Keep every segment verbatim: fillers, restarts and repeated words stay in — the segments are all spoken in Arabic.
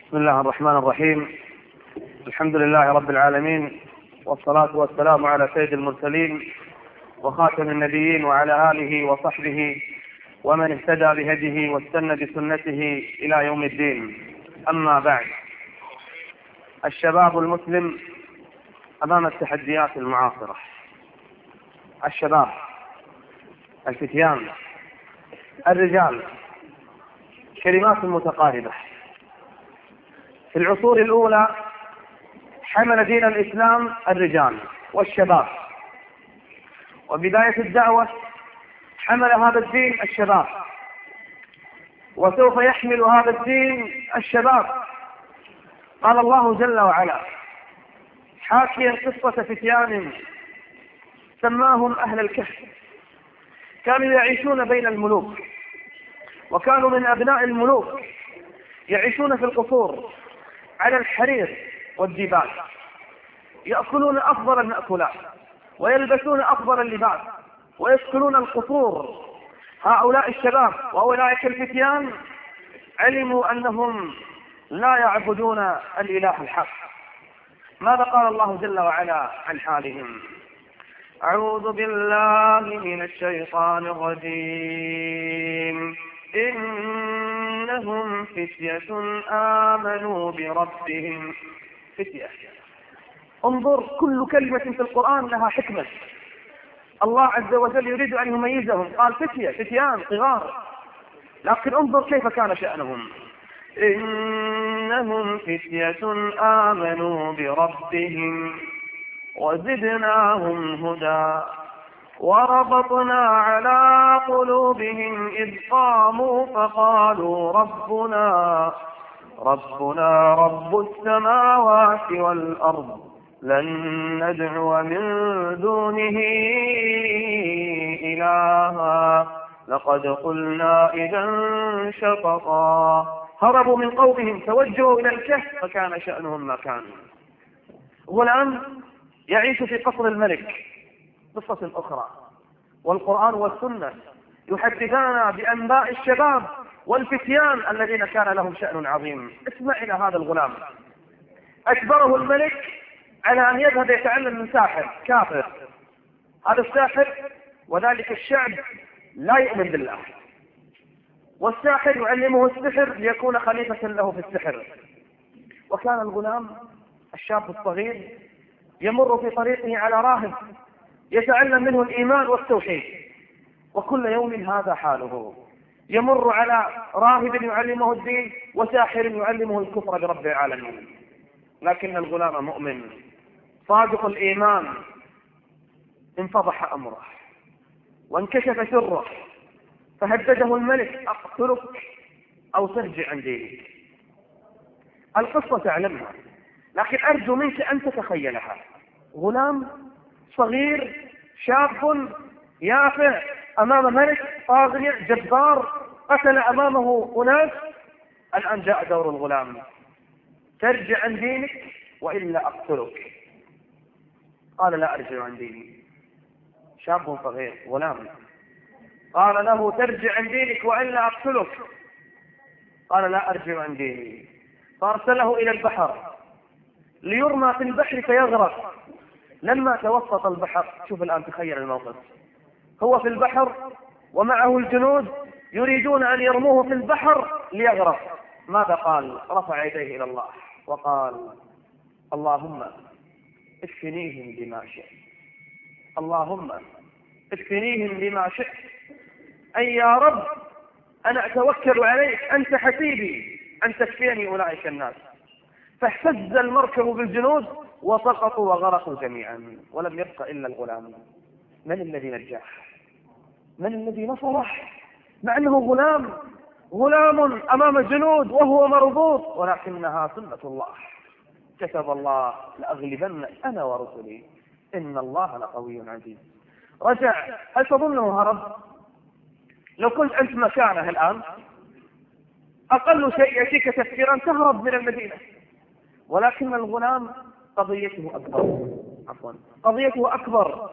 بسم الله الرحمن الرحيم. الحمد لله رب العالمين، والصلاة والسلام على سيد المرسلين وخاتم النبيين وعلى آله وصحبه ومن اهتدى بهديه واستنى بسنته إلى يوم الدين. أما بعد، الشباب المسلم أمام التحديات المعاصرة. الشباب، الفتيان، الرجال، كلمات متقاربة. في العصور الأولى حمل دين الإسلام الرجال والشباب، وبداية الدعوة حمل هذا الدين الشباب، وسوف يحمل هذا الدين الشباب. قال الله جل وعلا حاكيا قصة فتيان سماهم أهل الكهف، كانوا يعيشون بين الملوك، وكانوا من أبناء الملوك، يعيشون في القصور على الحرير والديباج، يأكلون أفضل المأكولات ويلبسون أفضل اللباس ويسكنون القصور. هؤلاء الشباب وأولئك الفتيان علموا أنهم لا يعبدون الإله الحق. ماذا قال الله جل وعلا عن حالهم؟ أعوذ بالله من الشيطان الرجيم. إنهم فتية آمنوا بربهم. فتية، انظر، كل كلمة في القرآن لها حكمة. الله عز وجل يريد أن يميزهم، قال فتية، فتيان صغار، لكن انظر كيف كان شأنهم. إنهم فتية آمنوا بربهم وزدناهم هدى وربطنا على قلوبهم إذ قاموا فقالوا ربنا ربنا رب السماوات والأرض لن ندعو من دونه إلها لقد قلنا إذا شططا. هربوا من قومهم، توجهوا إلى الكهف، فكان شأنهم ما كان. غلام يعيش في قصر الملك، قصة أخرى. والقرآن والسنة يحدثنا بأنباء الشباب والفتيان الذين كان لهم شأن عظيم. اسمع إلى هذا الغلام، أجبره الملك على أن يذهب يتعلم من ساحر كافر. هذا الساحر وذلك الشعب لا يؤمن بالله، والساحر يعلمه السحر ليكون خليفة له في السحر. وكان الغلام الشاب الصغير يمر في طريقه على راهب يتعلم منه الإيمان والتوحيد، وكل يوم هذا حاله، يمر على راهب يعلمه الدين وساحر يعلمه الكفر برب العالمين. لكن الغلام مؤمن صادق الإيمان. انفضح أمره وانكشف سره، فهدده الملك أقتلك أو ترجع عن دينك. القصة تعلمها، لكن أرجو منك أن تتخيلها. غلام صغير شاب يافع أمام ملك طاغية جبار قتل أمامه أناس. الآن جاء دور الغلام، ترجع عن دينك وإلا أقتلك. قال لا أرجع عن ديني. شاب صغير غلام قال له ترجع عن دينك وإلا أقتلك. قال لا أرجع عن ديني. فأرسله إلى البحر ليرمى في البحر فيغرق. لما توسط البحر، شوف الآن تخيل الموقف، هو في البحر ومعه الجنود يريدون أن يرموه في البحر ليغرق. ماذا قال؟ رفع يديه إلى الله وقال اللهم اكفنيهم بما شئت، اللهم اكفنيهم بما شئت. أي يا رب أنا أتوكل عليك، أنت حسيبي أن تكفيني أولئك الناس. فاهتز المركب بالجنود وسقطوا وغرقوا جميعا، ولم يبق إلا الغلام. من الذي نجاه؟ من الذي نصره؟ مع أنه غلام غلام أمام الجنود وهو مربوط، ولكنها سنة الله. كتب الله لأغلبن أنا ورسلي إن الله لقوي عزيز. رجع. هل تظنه هرب؟ لو كنت أنت مكانه الآن أقل شيء يأتيك تفكيرا تهرب من المدينة، ولكن الغلام قضيته أكبر عفوا قضيته أكبر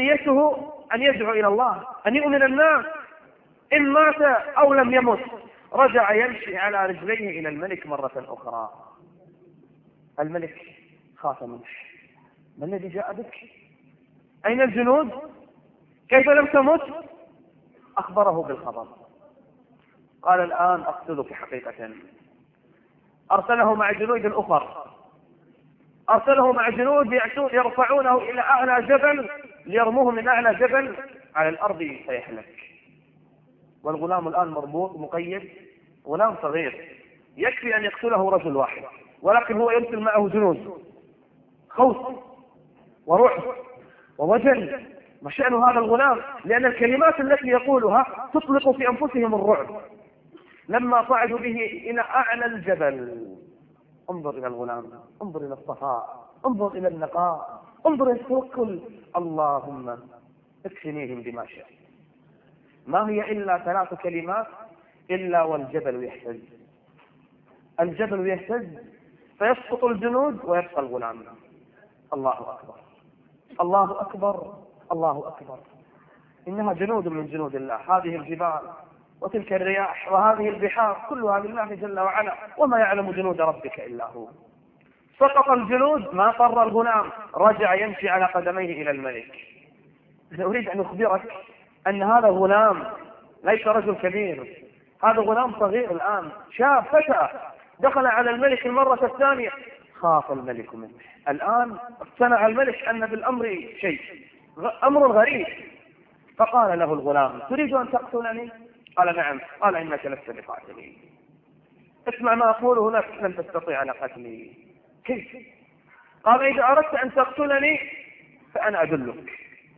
قضيته أن يدعو إلى الله، أن يؤمن الناس. إن مات أو لم يمت رجع يمشي على رجليه إلى الملك مرة أخرى. الملك خاف منه. ما الذي جاء بك؟ أين الجنود؟ كيف لم تمت؟ أخبره بالخبر. قال الآن أقتلك حقيقة. أرسله مع جنود أخر، أرسله مع جنود يرفعونه إلى أعلى جبل ليرموه من أعلى جبل على الأرض فيهلك. والغلام الآن مربوط مقيد، غلام صغير يكفي أن يقتله رجل واحد، ولكن هو يرسل معه جنود. خوف ورعب ووجل. ما شأن هذا الغلام؟ لأن الكلمات التي يقولها تطلق في أنفسهم الرعب. لما صعدوا به إلى أعلى الجبل، انظر إلى الغلام، انظر إلى الصفاء، انظر إلى النقاء، انظر إلى التوكل. اللهم اكفنيهم بما شاء. ما هي إلا ثلاث كلمات: إلا والجبل يهتز. الجبل يهتز فيسقط الجنود ويبقى الغلام. الله أكبر، الله أكبر، الله أكبر. إنها جنود من جنود الله، هذه الجبال وتلك الرياح وهذه البحار كلها لله جل وعلا، وما يعلم جنود ربك إلا هو. سقط الجنود، ما قر الغلام، رجع يمشي على قدميه إلى الملك. أنا أريد أن أخبرك أن هذا غلام ليس رجل كبير، هذا غلام صغير الآن، شاب فتى دخل على الملك المرة الثانية. خاف الملك منه. الآن اقتنع الملك أن بالأمر شيء، أمر غريب. فقال له الغلام: تريد أن تقتلني؟ قال: نعم. قال: إنك لست بقاتلي. اسمع ما أقوله لك، لن تستطيع على قتلي. كيف؟ قال: إذا أردت أن تقتلني فأنا أدلك.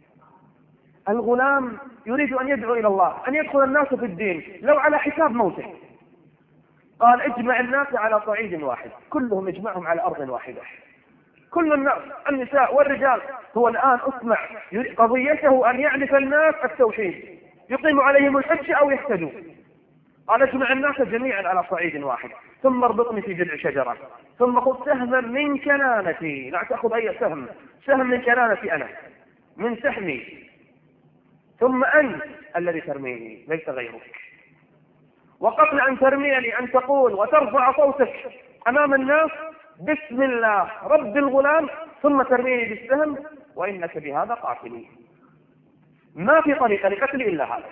الغلام يريد أن يدعو إلى الله، أن يدخل الناس في الدين لو على حساب موته. قال: اجمع الناس على صعيد واحد، كلهم اجمعهم على أرض واحدة، كل الناس، النساء والرجال. هو الآن اسمع، قضيته أن يعرف الناس التوحيد، يقيم عليهم الحج أو يهتدوا. قال: اجمع الناس جميعا على صعيد واحد، ثم اربطني في جذع شجرة، ثم خذ سهما من كنانتي، لا تأخذ أي سهم، سهم من كنانتي أنا، من سهمي، ثم أنت الذي ترميني ليس غيرك. وقبل أن ترميني أن تقول وترفع صوتك أمام الناس: بسم الله رب الغلام، ثم ترميني بالسهم، وإنك بهذا قاتلي. ما في طريقة لقتل إلا هذا.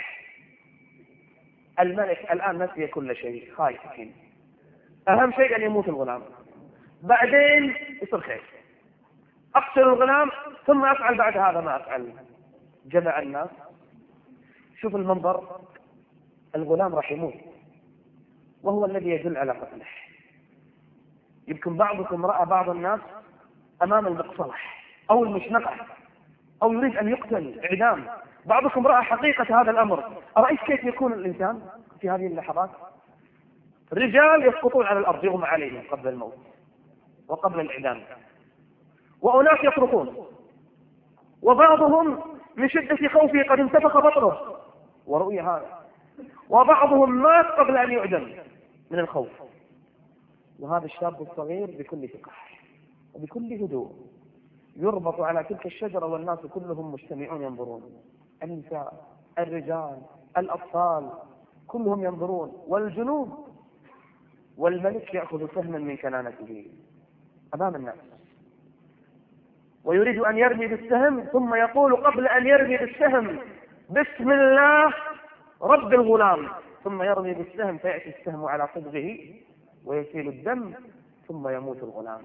الملك الآن نسي كل شيء، خايف. أهم شيء أن يموت الغلام، بعدين يصير خير. أقتل الغلام ثم أفعل بعد هذا ما أفعل. جمع الناس. شوف المنظر، الغلام راح يموت وهو الذي يدل على قتله. يمكن بعضكم رأى بعض الناس أمام المقصلح أو المشنقة أو يريد أن يقتل إعدام. بعضكم رأى حقيقة هذا الأمر. أرأيت كيف يكون الإنسان في هذه اللحظات؟ رجال يسقطون على الأرض يغمى عليهم قبل الموت وقبل الإعدام، وأناس يصرخون، وبعضهم من شدة خوفه قد انتفخ بطنه ورؤي هذا، وبعضهم مات قبل أن يعدم من الخوف. وهذا الشاب الصغير بكل ثقة وبكل هدوء يربط على تلك الشجرة، والناس كلهم مجتمعون ينظرون، النساء، الرجال، الأطفال، كلهم ينظرون، والجنود. والملك يأخذ سهما من كنانته أمام الناس ويريد أن يرمي بالسهم، ثم يقول قبل أن يرمي بالسهم: بسم الله رب الغلام، ثم يرمي بالسهم فيأتي السهم على صدغه ويسيل الدم، ثم يموت الغلام.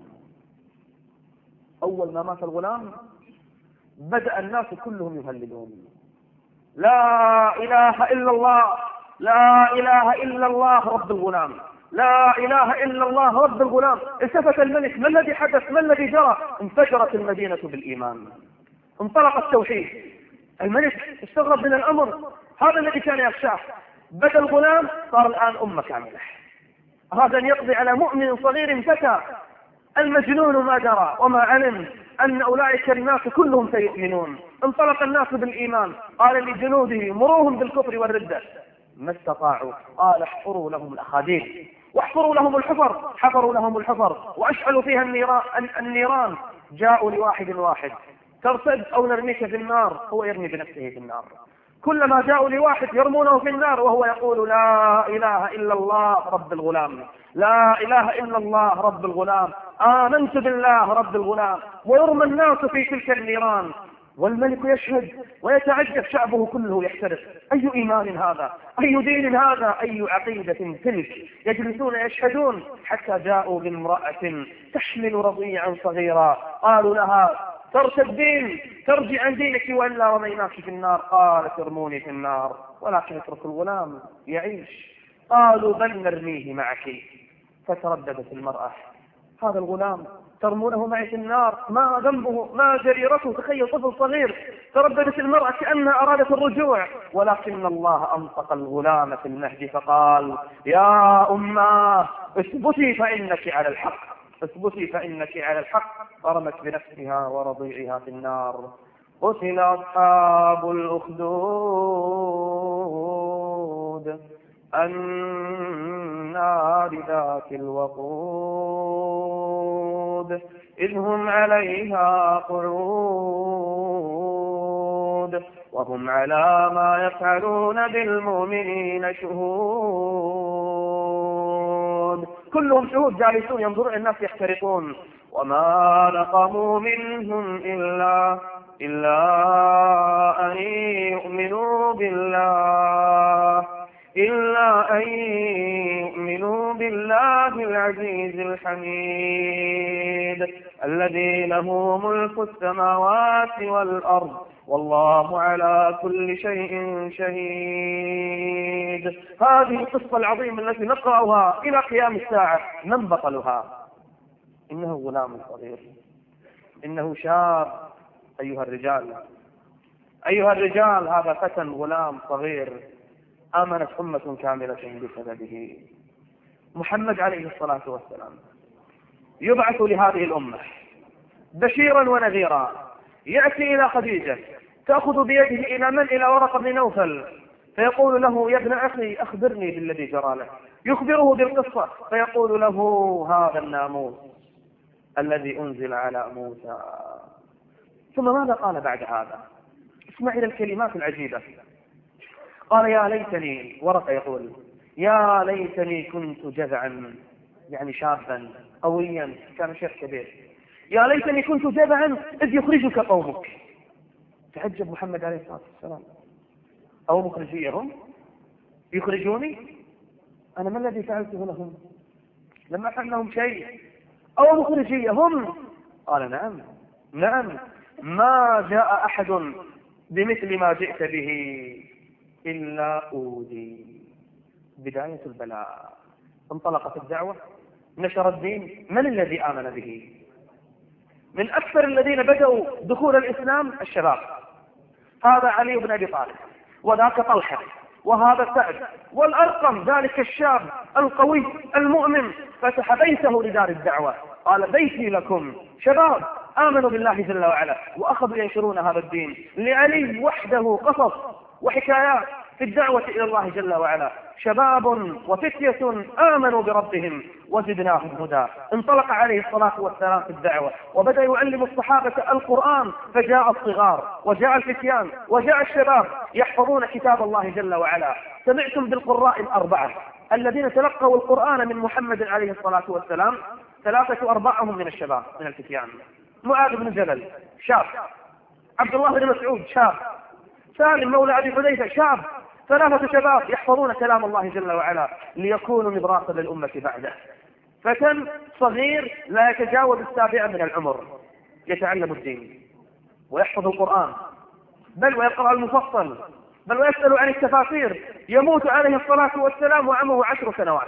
أول ما مات الغلام بدأ الناس كلهم يهللون: لا إله إلا الله، لا إله إلا الله رب الغلام، لا إله إلا الله رب الغلام. التفت الملك: ما الذي حدث؟ ما الذي جرى؟ انفجرت المدينة بالإيمان، انطلق التوحيد. الملك استغرب من الأمر، هذا الذي كان يخشاه. بدأ الغلام صار الآن أمة كاملة. هذا أن يقضي على مؤمن صغير فتى. المجنون ما درى وما علم أن أولئك الناس كلهم سيؤمنون. انطلق الناس بالإيمان. قال لجنوده: مروهم بالكفر والردة، ما استطاعوا. قال: احفروا لهم الأخاديد واحفروا لهم الحفر. حفروا لهم الحفر وأشعلوا فيها النيران. جاءوا لواحد واحد: ترتد أو نرميك في النار. هو يرمي بنفسه في النار. كلما جاءوا لواحد يرمونه في النار وهو يقول لا إله إلا الله رب الغلام، لا إله إلا الله رب الغلام، آمنت بالله رب الغلام، ويرمى الناس في تلك النيران والملك يشهد ويتعجب شعبه كله يحترق. أي إيمان هذا؟ أي دين هذا؟ أي عقيدة تلك؟ يجلسون يشهدون حتى جاءوا بامرأة تحمل رضيعا صغيرا، قالوا لها ترتدين ترجع عن دينك وإلا رميناك في النار، قالت ارموني في النار ولكن اترك الغلام يعيش. قالوا بل نرميه معك. فترددت المرأة، هذا الغلام ترمونه معي في النار، ما ذنبه ما جريرته؟ تخيل طفل صغير. ترددت المرأة كأنها أرادت الرجوع، ولكن الله أنطق الغلام في المهد فقال يا أماه اثبتي فإنك على الحق، اثبتي فإنك على الحق. فرمت بنفسها ورضيعها في النار. قتل أصحاب الأخدود النار ذات الوقود إذ هم عليها قعود وهم على ما يفعلون بالمؤمنين شهود. كلهم شهود جالسون ينظرون الناس يحترقون. وما نقموا منهم إلا إلا أن يؤمنوا بالله إلا أن يؤمنوا بالله العزيز الحميد الذي له ملك السماوات والأرض والله على كل شيء شهيد. هذه القصة العظيمة التي نقرأها إلى قيام الساعة. من بطلها؟ إنه غلام صغير، إنه شاب. أيها الرجال أيها الرجال هذا فتى غلام صغير آمنت أمة كاملة بسببه. محمد عليه الصلاة والسلام يبعث لهذه الأمة بشيرا ونذيرا. يأتي إلى خديجة تأخذ بيده إلى من؟ إلى ورقة بن نوفل، فيقول له يا ابن أخي أخبرني بالذي جرى له. يخبره بالقصة فيقول له هذا الناموس الذي أنزل على موسى. ثم ماذا قال بعد هذا؟ اسمع إلى الكلمات العجيبة. قال يا ليتني، ورقة يقول يا ليتني كنت جذعا، يعني شابا قويا، كان شيخ كبير. يا ليتني كنت جذعا إذ يخرجك قومك. تعجب محمد عليه الصلاة والسلام، أو مخرجيهم يخرجوني؟ أنا ما الذي فعلته لهم؟ لم أفعل لهم شيء. أو مخرجيهم؟ قال نعم نعم، ما جاء أحد بمثل ما جئت به إلا أودي. بداية البلاء. انطلقت الدعوة، نشر الدين. من الذي آمن به؟ من أكثر الذين بدأوا دخول الإسلام الشباب. هذا علي بن أبي طالب، وذاك طلحة، وهذا سعد، والأرقم ذلك الشاب القوي المؤمن فتح بيته لدار الدعوة. قال بيتي لكم شباب آمنوا بالله جل وعلا وأخذوا ينشرون هذا الدين. لعلي وحده قصص وحكايات في الدعوة إلى الله جل وعلا. شباب وفتية آمنوا بربهم وزدناهم هدى. انطلق عليه الصلاة والسلام في الدعوة وبدأ يعلم الصحابة القرآن، فجاء الصغار وجاء الفتيان وجاء الشباب يحفظون كتاب الله جل وعلا. سمعتم بالقراء الأربعة الذين تلقوا القرآن من محمد عليه الصلاة والسلام؟ ثلاثة أرباعهم من الشباب من الفتيان. معاذ بن جبل شاب، عبد الله بن مسعود شاب، سالم مولى أبي حذيفة شاب. ثلاثة شباب يحفظون كلام الله جل وعلا ليكونوا مدراسة للأمة بعده. فتى صغير لا يتجاوز السابعة من العمر يتعلم الدين ويحفظ القرآن، بل ويقرأ المفصل، بل ويسأل عن التفاسير. يموت عليه الصلاة والسلام وعمره عشر سنوات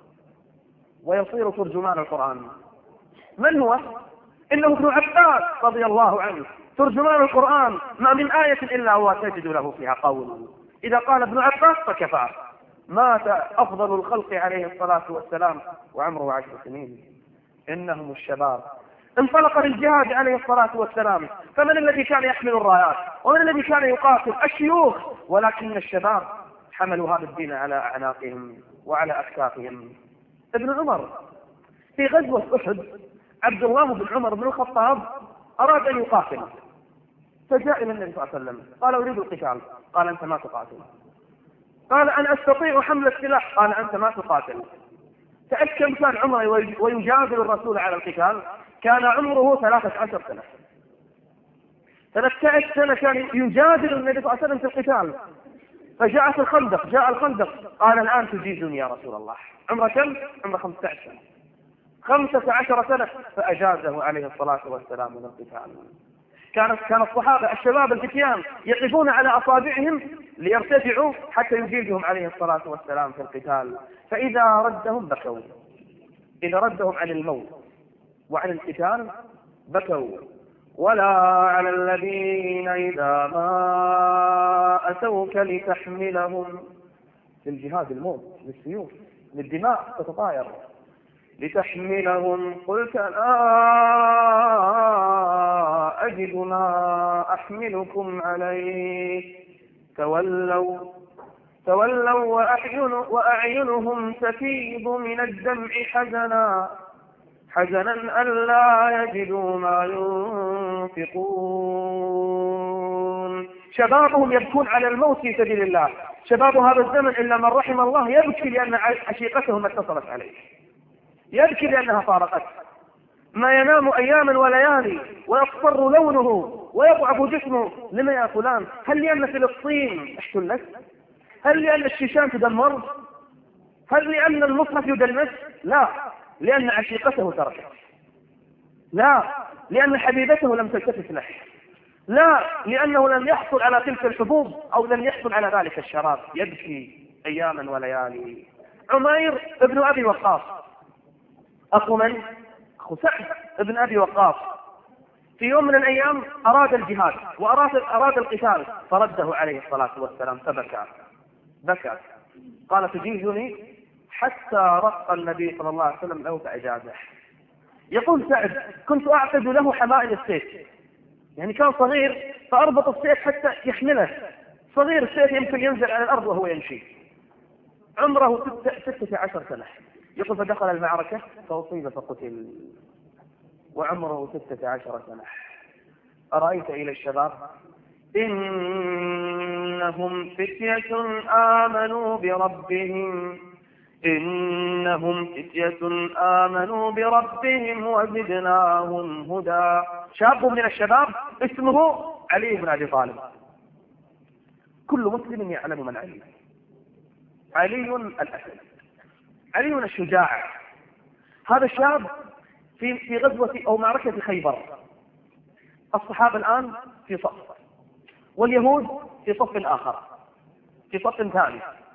ويصير ترجمان القرآن. من هو؟ إنه ابن عباس رضي الله عنه، ترجمان القرآن. ما من آية إلا هو تجد له فيها قول. إذا قال ابن عباس فكفى. مات أفضل الخلق عليه الصلاة والسلام وعمره عشر سنين. إنهم الشباب. انطلق للجهاد عليه الصلاة والسلام. فمن الذي كان يحمل الرايات؟ ومن الذي كان يقاتل؟ الشيوخ. ولكن الشباب حملوا هذا الدين على أعناقهم وعلى أكتافهم. ابن عمر في غزوة أحد، عبد الله بن عمر بن الخطاب أراد أن يقاتل، فجاء إلى النبي صلى الله عليه وسلم قال أريد القتال. قال أنت ما تقاتل. قال أنا أستطيع حمل السلاح. قال أنت ما تقاتل. تعرف كم كان عمره ويجادل الرسول على القتال؟ كان عمره ثلاثة عشر سنة. ثلاثة عشر سنة كان يجادل النبي صلى الله عليه وسلم في القتال. فجاءت الخندق، جاء الخندق قال الآن تجيزني يا رسول الله. عمره كم؟ عمره خمسة عشر سنة. خمسة عشر سنة فأجازه عليه الصلاة والسلام من القتال. كانت كان الصحابة الشباب الفتيان يقفون على أصابعهم ليرتفعوا حتى يجيزهم عليه الصلاة والسلام في القتال. فإذا ردهم بكوا، إذا ردهم عن الموت وعن القتال بكوا. ولا على الذين إذا ما أتوك لتحملهم، للجهاد الموت، للسيوف، للدماء تتطاير، لتحملهم قلت لا أجد ما أحملكم عليه تولوا تولوا وأعين وأعينهم تفيض من الدمع حزنا حزنا ألا يجدوا ما ينفقون. شبابهم يبكون على الموت في سبيل الله. شباب هذا الزمن إلا من رحم الله يبكي لأن عشيقتهم اتصلت عليه، يبكي لأنها فارقته، ما ينام أياما وليالي ويصفر لونه ويضعف جسمه. لما يا فلان؟ هل لأن فلسطين احتلت؟ هل لأن الشيشان تدمر؟ هل لأن المصحف يدنس؟ لا، لأن عشيقته تركت. لا، لأن حبيبته لم تلتفت له. لا، لأنه لم يحصل على تلك الحبوب أو لم يحصل على ذلك الشراب. يبكي أياما وليالي. عمير ابن أبي وقاص أخو من؟ أخو سعد ابن أبي وقاص. في يوم من الأيام أراد الجهاد وأراد أراد القتال فرده عليه الصلاة والسلام فبكى بكى قال تجيزني؟ حتى رق النبي صلى الله عليه وسلم له فأجازه. يقول سعد كنت أعقد له حمائل السيف، يعني كان صغير فأربط السيف حتى يحمله. صغير السيف يمكن ينزل على الأرض وهو يمشي. عمره ستة عشر سنة. يقول فدخل المعركة فأصيب فقتل وعمره ستة عشر سنة. أرأيت إلى الشباب إنهم فتية آمنوا بربهم إنهم فتية آمنوا بربهم وزدناهم هدى. شاب من الشباب اسمه علي بن أبي طالب. كل مسلم يعلم من علي. علي الأسد، علي الشجاع. هذا الشاب في في غزوة أو معركة خيبر. الصحابة الآن في صف واليهود في صف آخر، في صف ثاني.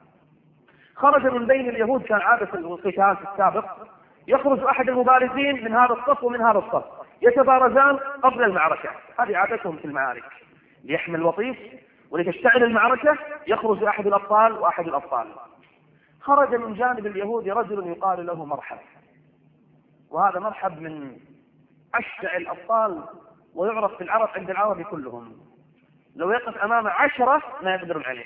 خرج من بين اليهود، كان عادة القتال في السابق يخرج أحد المبارزين من هذا الصف ومن هذا الصف يتبارزان قبل المعركة. هذه عادتهم في المعارك. ليحمل الوطيس ولتشتعل المعركة يخرج أحد الأبطال وأحد الأبطال. خرج من جانب اليهود رجل يقال له مرحب، وهذا مرحب من أشجع الأبطال ويعرف في العرب عند العرب كلهم. لو يقف أمام عشرة ما يقدرون عليه،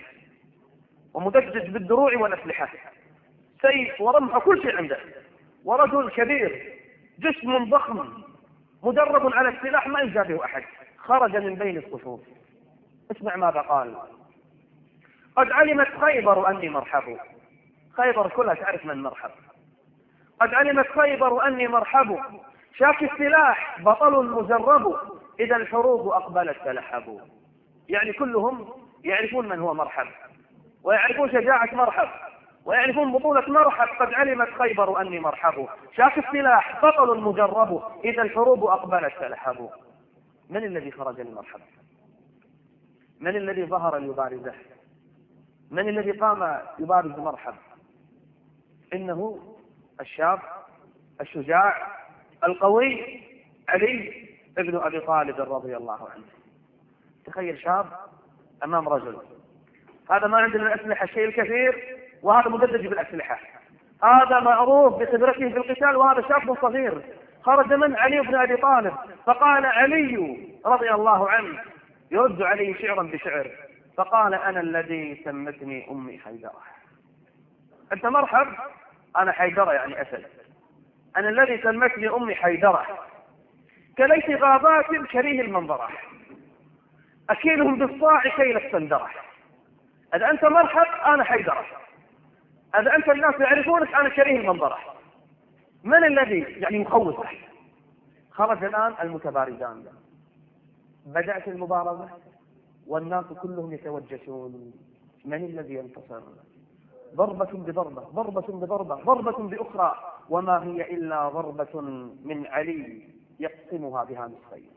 ومدجج بالدروع والأسلحة، سيف ورمح كل شيء عنده، ورجل كبير جسم ضخم مدرب على السلاح ما يجابه أحد. خرج من بين الصفوف. اسمع ماذا قال: قد علمت خيبر أني مرحب. خيبر كلها تعرف من مرحب. قد علمت خيبر أني مرحب، شاك السلاح بطل مجرب، إذا الحروب أقبلت تلحب. يعني كلهم يعرفون من هو مرحب، ويعرفون شجاعة مرحب، ويعرفون بطولة مرحب. قد علمت خيبر أني مرحب، شاك السلاح بطل مجرب، إذا الحروب أقبلت تلحب. من الذي خرج لمرحب؟ من الذي ظهر ليبارزه؟ من الذي قام يبارز مرحب؟ إنه الشاب الشجاع القوي علي ابن أبي طالب رضي الله عنه. تخيل شاب أمام رجل، هذا ما عنده من الأسلحة الشيء الكثير، وهذا مدجج بالأسلحة، هذا معروف بخبرته في القتال، وهذا شاب صغير. خرج من علي بن أبي طالب، فقال علي رضي الله عنه يرد عليه شعرا بشعر، فقال: أنا الذي سمتني أمي حيدرة. أنت مرحب؟ أنا حيدرة يعني أسد. أنا الذي سمتني أمي حيدرة، كليت غابات كريه المنظرة. أكيلهم بالصاع كيل السندرة. إذا أنت مرحب أنا حيدرة، إذا أنت الناس يعرفونك أنا كريه المنظرة. من الذي يعني مخوفه؟ خرج الآن المتبارزان، بدأت المبارزة والناس كلهم يتوجسون من الذي ينتصر؟ ضربة بضربة، ضربة بضربة، ضربة بأخرى، وما هي إلا ضربة من علي يقسمها بها نصفين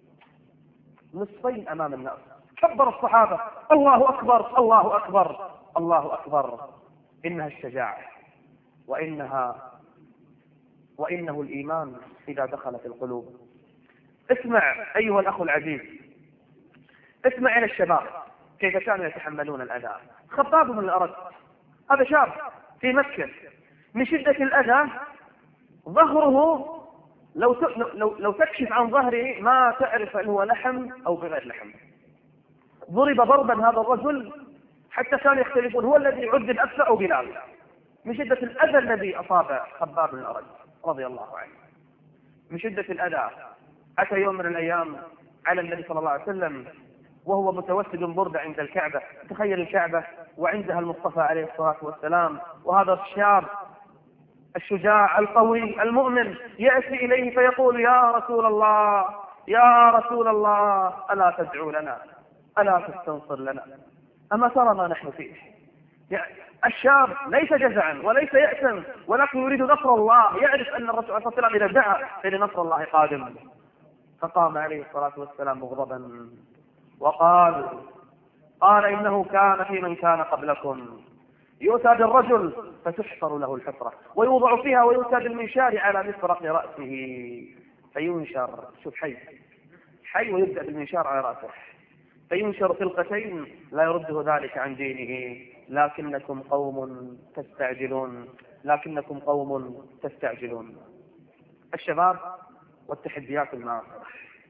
نصفين أمام الناس. كبر الصحابة: الله أكبر الله أكبر الله أكبر. إنها الشجاعة، وإنها وإنه الإيمان إذا دخل في القلوب. اسمع أيها الأخ العزيز، اسمع إلى الشباب كيف كانوا يتحملون الأذى. خباب بن الأرد هذا شاب في مكة، من شدة الأذى ظهره لو لو لو تكشف عن ظهره ما تعرف هل هو لحم أو بغير لحم. ضرب ضربا هذا الرجل حتى كانوا يختلفون هو الذي عذب أكثر أو بلال، من شدة الأذى الذي أصاب خباب بن الأرد رضي الله عنه. من شدة الأذى أتى يوم من الأيام على النبي صلى الله عليه وسلم وهو متوسد بردة عند الكعبة. تخيل الكعبة وعندها المصطفى عليه الصلاة والسلام، وهذا الشاب الشجاع القوي المؤمن يأتي إليه فيقول: يا رسول الله يا رسول الله ألا تدعو لنا، ألا تستنصر لنا، أما ترى ما نحن فيه؟ يعني الشاب ليس جزعا وليس يأسا، ولكن يريد نصر الله، يعرف أن الرسول صلى الله عليه وسلم إذا دعا فإن نصر الله قادم. فقام عليه الصلاة والسلام مغضبا وقال: قال إنه كان في من كان قبلكم يؤتى بالرجل فتحفر له الحفرة ويوضع فيها ويؤتى بالمنشار على مفرق رأسه فينشر، شوف حي حي ويبدأ بالمنشار على رأسه فينشر خلقتين لا يرده ذلك عن دينه. لكنكم قوم تستعجلون لكنكم قوم تستعجلون. الشباب والتحديات المعاصرة،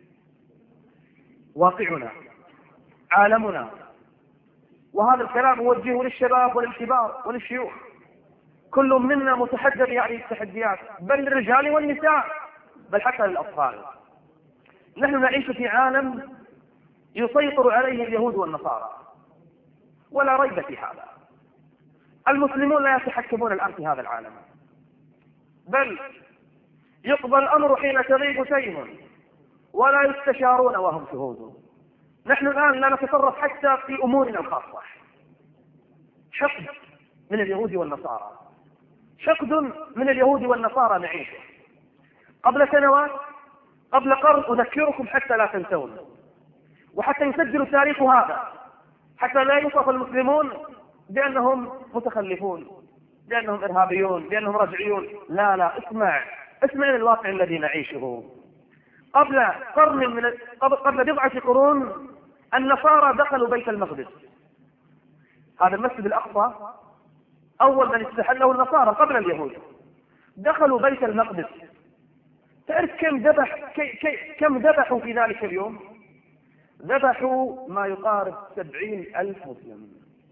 واقعنا، عالمنا، وهذا الكلام أوجهه للشباب وللكبار وللشيوخ. كل منا متحدى بهذه التحديات، بل للرجال والنساء، بل حتى للأطفال. نحن نعيش في عالم يسيطر عليه اليهود والنصارى، ولا ريب في هذا. المسلمون لا يتحكمون الآن في هذا العالم، بل يقضى الأمر حين تغيب تيم ولا يستشارون وهم شهود. نحن الآن لا نتصرف حتى في أمورنا الخاصة. حقد من اليهود والنصارى، حقد من اليهود والنصارى نعيشه. قبل سنوات، قبل قرن، أذكركم حتى لا تنسون وحتى يسجلوا تاريخ هذا، حتى لا يوصف المسلمون بأنهم متخلفون، بأنهم إرهابيون، بأنهم رجعيون. لا لا اسمع اسمع الواقع الذي نعيشه. قبل قرن من قبل, قبل بضعة قرون النصارى دخلوا بيت المقدس، هذا المسجد الأقصى أول من استحله النصارى قبل اليهود. دخلوا بيت المقدس، تعرف كم ذبح كي كي كم ذبحوا في ذلك اليوم؟ ذبحوا ما يقارب سبعين ألف مسلم،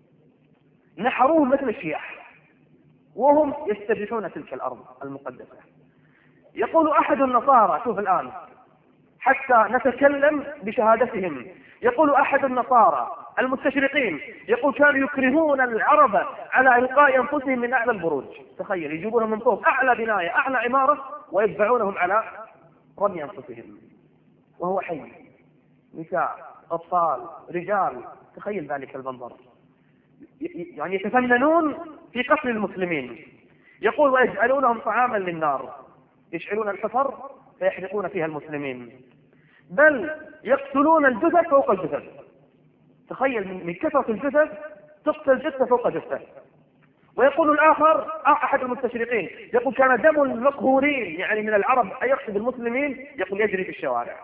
نحروه مثل الشياح وهم يستبيحون تلك الأرض المقدسة. يقول أحد النصارى، شوف الآن حتى نتكلم بشهادتهم، يقول أحد النصارى المستشرقين، يقول كانوا يكرهون العرب على إلقاء أنفسهم من أعلى البروج. تخيل يجيبونهم من فوق أعلى بناية أعلى عمارة ويدفعونهم على رمي أنفسهم وهو حي، نساء أطفال رجال. تخيل ذلك المنظر، يعني يتفننون في قتل المسلمين. يقول ويجعلونهم طعاما للنار، يشعلون الحفر فيحرقون فيها المسلمين، بل يقتلون الجثث فوق الجثث. تخيل من كثرة الجثث تقتل جثة فوق جثة. ويقول الآخر أحد المستشرقين، يقول كان دم المقهورين يعني من العرب أي يقصد المسلمين يقول يجري في الشوارع.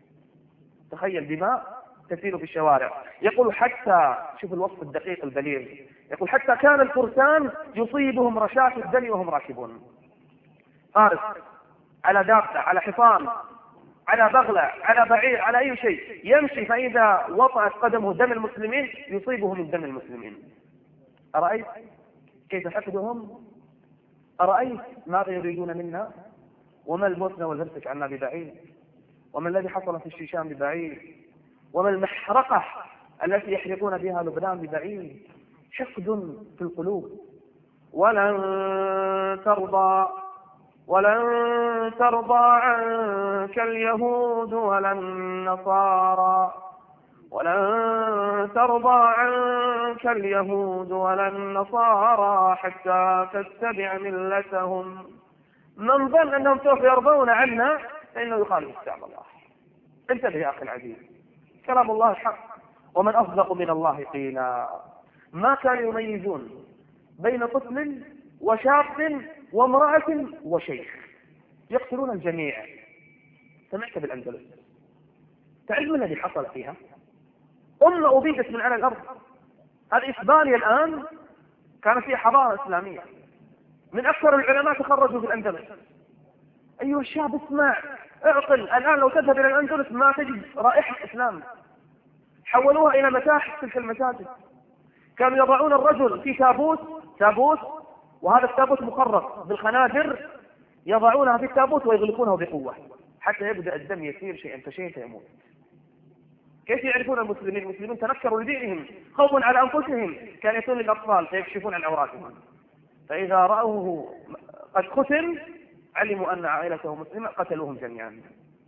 تخيل دماء تسيل في الشوارع. يقول حتى شوف الوصف الدقيق البليغ، يقول حتى كان الفرسان يصيبهم رشاش الدم وهم راكبون. فارس على دابة على حصان على بغلة على بعير على أي شيء يمشي، فإذا وطأت قدمه دم المسلمين يصيبه من دم المسلمين. أرأيت كيف حقدهم؟ أرأيت ماذا يريدون منا؟ وما البوسنة والهرسك عنا ببعيد، وما الذي حصل في الشيشان ببعيد، وما المحرقة التي يحرقون بها لبنان ببعيد، حقد في القلوب. ولن ترضى ولن ترضى عنك اليهود ولا النصارى ولن ترضى عنك اليهود ولا النصارى حتى تتبع ملتهم. من ظن أنهم سوف يرضون عنا فإنه يخالف كتاب الله. انتبه يا أخي العزيز، كلام الله حق، ومن أصدق من الله قيلا. ما كانوا يميزون بين طفل وشاب وامرأة وشيخ، يقتلون الجميع. سمعت بالأندلس، تعلم الذي حصل فيها؟ أمة أبيدت من على الأرض. هذه إسبانيا الآن كانت فيها حضارة إسلامية، من أكثر العلماء تخرجوا في الأندلس. أيها الشاب اسمع، اعقل، الآن لو تذهب إلى الأندلس ما تجد رائحة الإسلام. حولوها إلى متاحف تلك المساجد. كانوا يضعون الرجل في تابوت تابوت وهذا التابوت مخرط بالخناجر، يضعونها في التابوت ويغلقونه بقوة حتى يبدأ الدم يسير شيئا فشيئا فيموت. كيف يعرفون المسلمين؟ المسلمين تنكروا لدينهم خوفا على أنفسهم، كان يأتون للأطفال فيكشفون عن عوراتهم، فإذا رأوه قد ختم علموا أن عائلته مسلمة قتلوهم جميعا.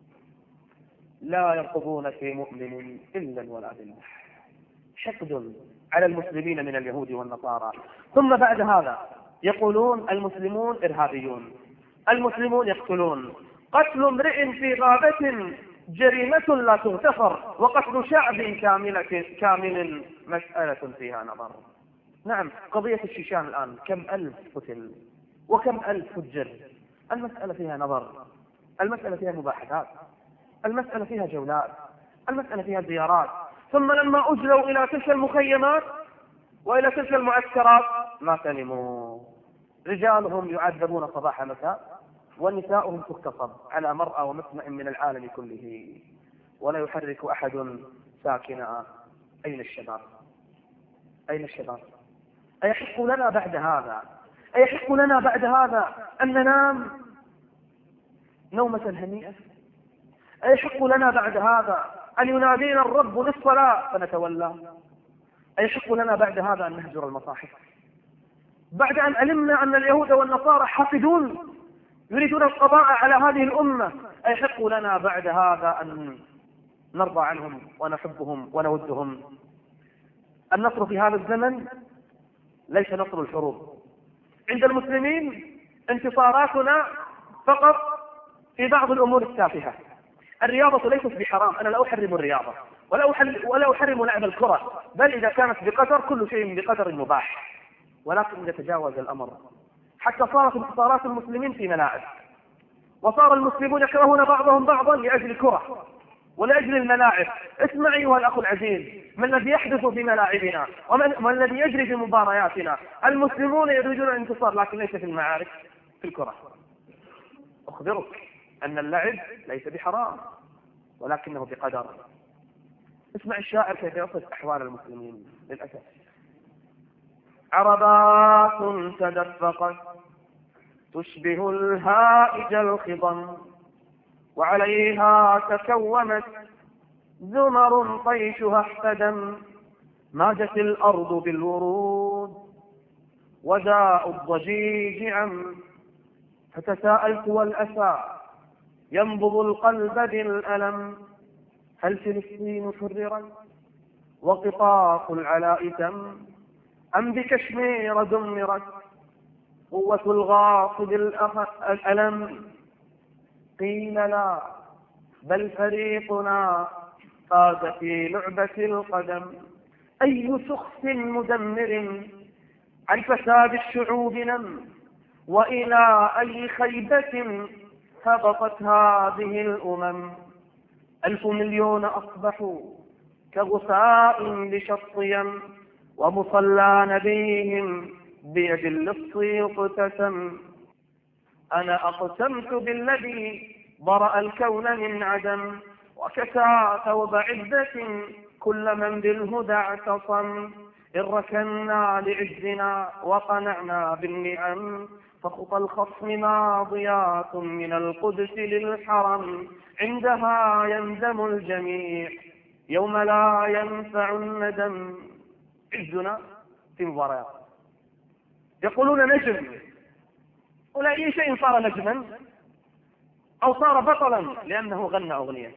لا يرقبون في مؤمن إلا ولا ذمة. حقد على المسلمين من اليهود والنصارى. ثم بعد هذا يقولون المسلمون إرهابيون، المسلمون يقتلون. قتل امرئ في غابة جريمة لا تغتفر، وقتل شعب كامل كامل مسألة فيها نظر. نعم، قضية الشيشان الآن كم ألف قتل وكم ألف فجر. المسألة فيها نظر، المسألة فيها مباحثات، المسألة فيها جولات، المسألة فيها زيارات. ثم لما أجلوا إلى تلك المخيمات وإلى تلك المعسكرات ما سلموا. رجالهم يعذبون صباح مساء، ونساؤهم تغتصب على مرأى ومسمع من العالم كله، ولا يحرك أحد ساكنا. أين الشباب؟ أين الشباب؟ أيحق لنا بعد هذا أيحق لنا بعد هذا أن ننام نومة هنيئة؟ أيحق لنا بعد هذا أن ينادينا الرب للصلاة فنتولى؟ أيحق لنا بعد هذا أن نهجر المصاحف بعد أن علمنا أن اليهود والنصارى حاقدون يريدون القضاء على هذه الأمة؟ أيحق لنا بعد هذا أن نرضى عنهم ونحبهم ونودهم؟ النصر في هذا الزمن ليس نصر الحروب. عند المسلمين انتصاراتنا فقط في بعض الأمور التافهة. الرياضة ليست بحرام، أنا لا أحرم الرياضة ولا أحرم, ولا أحرم لعب الكرة، بل إذا كانت بقدر كل شيء بقدر مباح. ولكن إذا تجاوز الأمر حتى صارت انتصارات المسلمين في ملاعب، وصار المسلمون يكرهون بعضهم بعضا لأجل الكرة ولأجل الملاعب. اسمع أيها الأخ العزيز، ما الذي يحدث في ملاعبنا وما الذي يجري في مبارياتنا؟ المسلمون يريدون الانتصار لكن ليس في المعارك، في الكرة. أخبرك أن اللعب ليس بحرام ولكنه بقدر. اسمع الشاعر كيف يصف أحوال المسلمين للأسف. عربات تدفقت تشبه الهائج الخضم، وعليها تكومت زمر طيشها احتدم. ماجت الأرض بالورود وداء الضجيج عم، فتساءلت والأسى ينبض القلب بالألم. هل فلسطين حررت وقطاف العلاء تم، أم بكشمير دمرت قوة الغاصب الألم؟ قيل لا، بل فريقنا فاز في لعبة القدم. أي سخف مدمر عن فساد الشعوب نم، وإلى أي خيبة هبطت هذه الأمم. ألف مليون أصبحوا كغثاء لشط يم، ومصلى نبيهم بيد اللص يقتسم. أنا أقسمت بالذي برأ الكون من عدم، وكسى ثوب عزة كل من بالهدى اعتصم. إن ركنا لعزنا وقنعنا بالنعم، فخطى الخصم ماضيات من القدس للحرم. عندها يندم الجميع يوم لا ينفع الندم. عزنا في مباريات يقولون نجم، ولا أي شيء صار نجما أو صار بطلا لأنه غنى أغنية،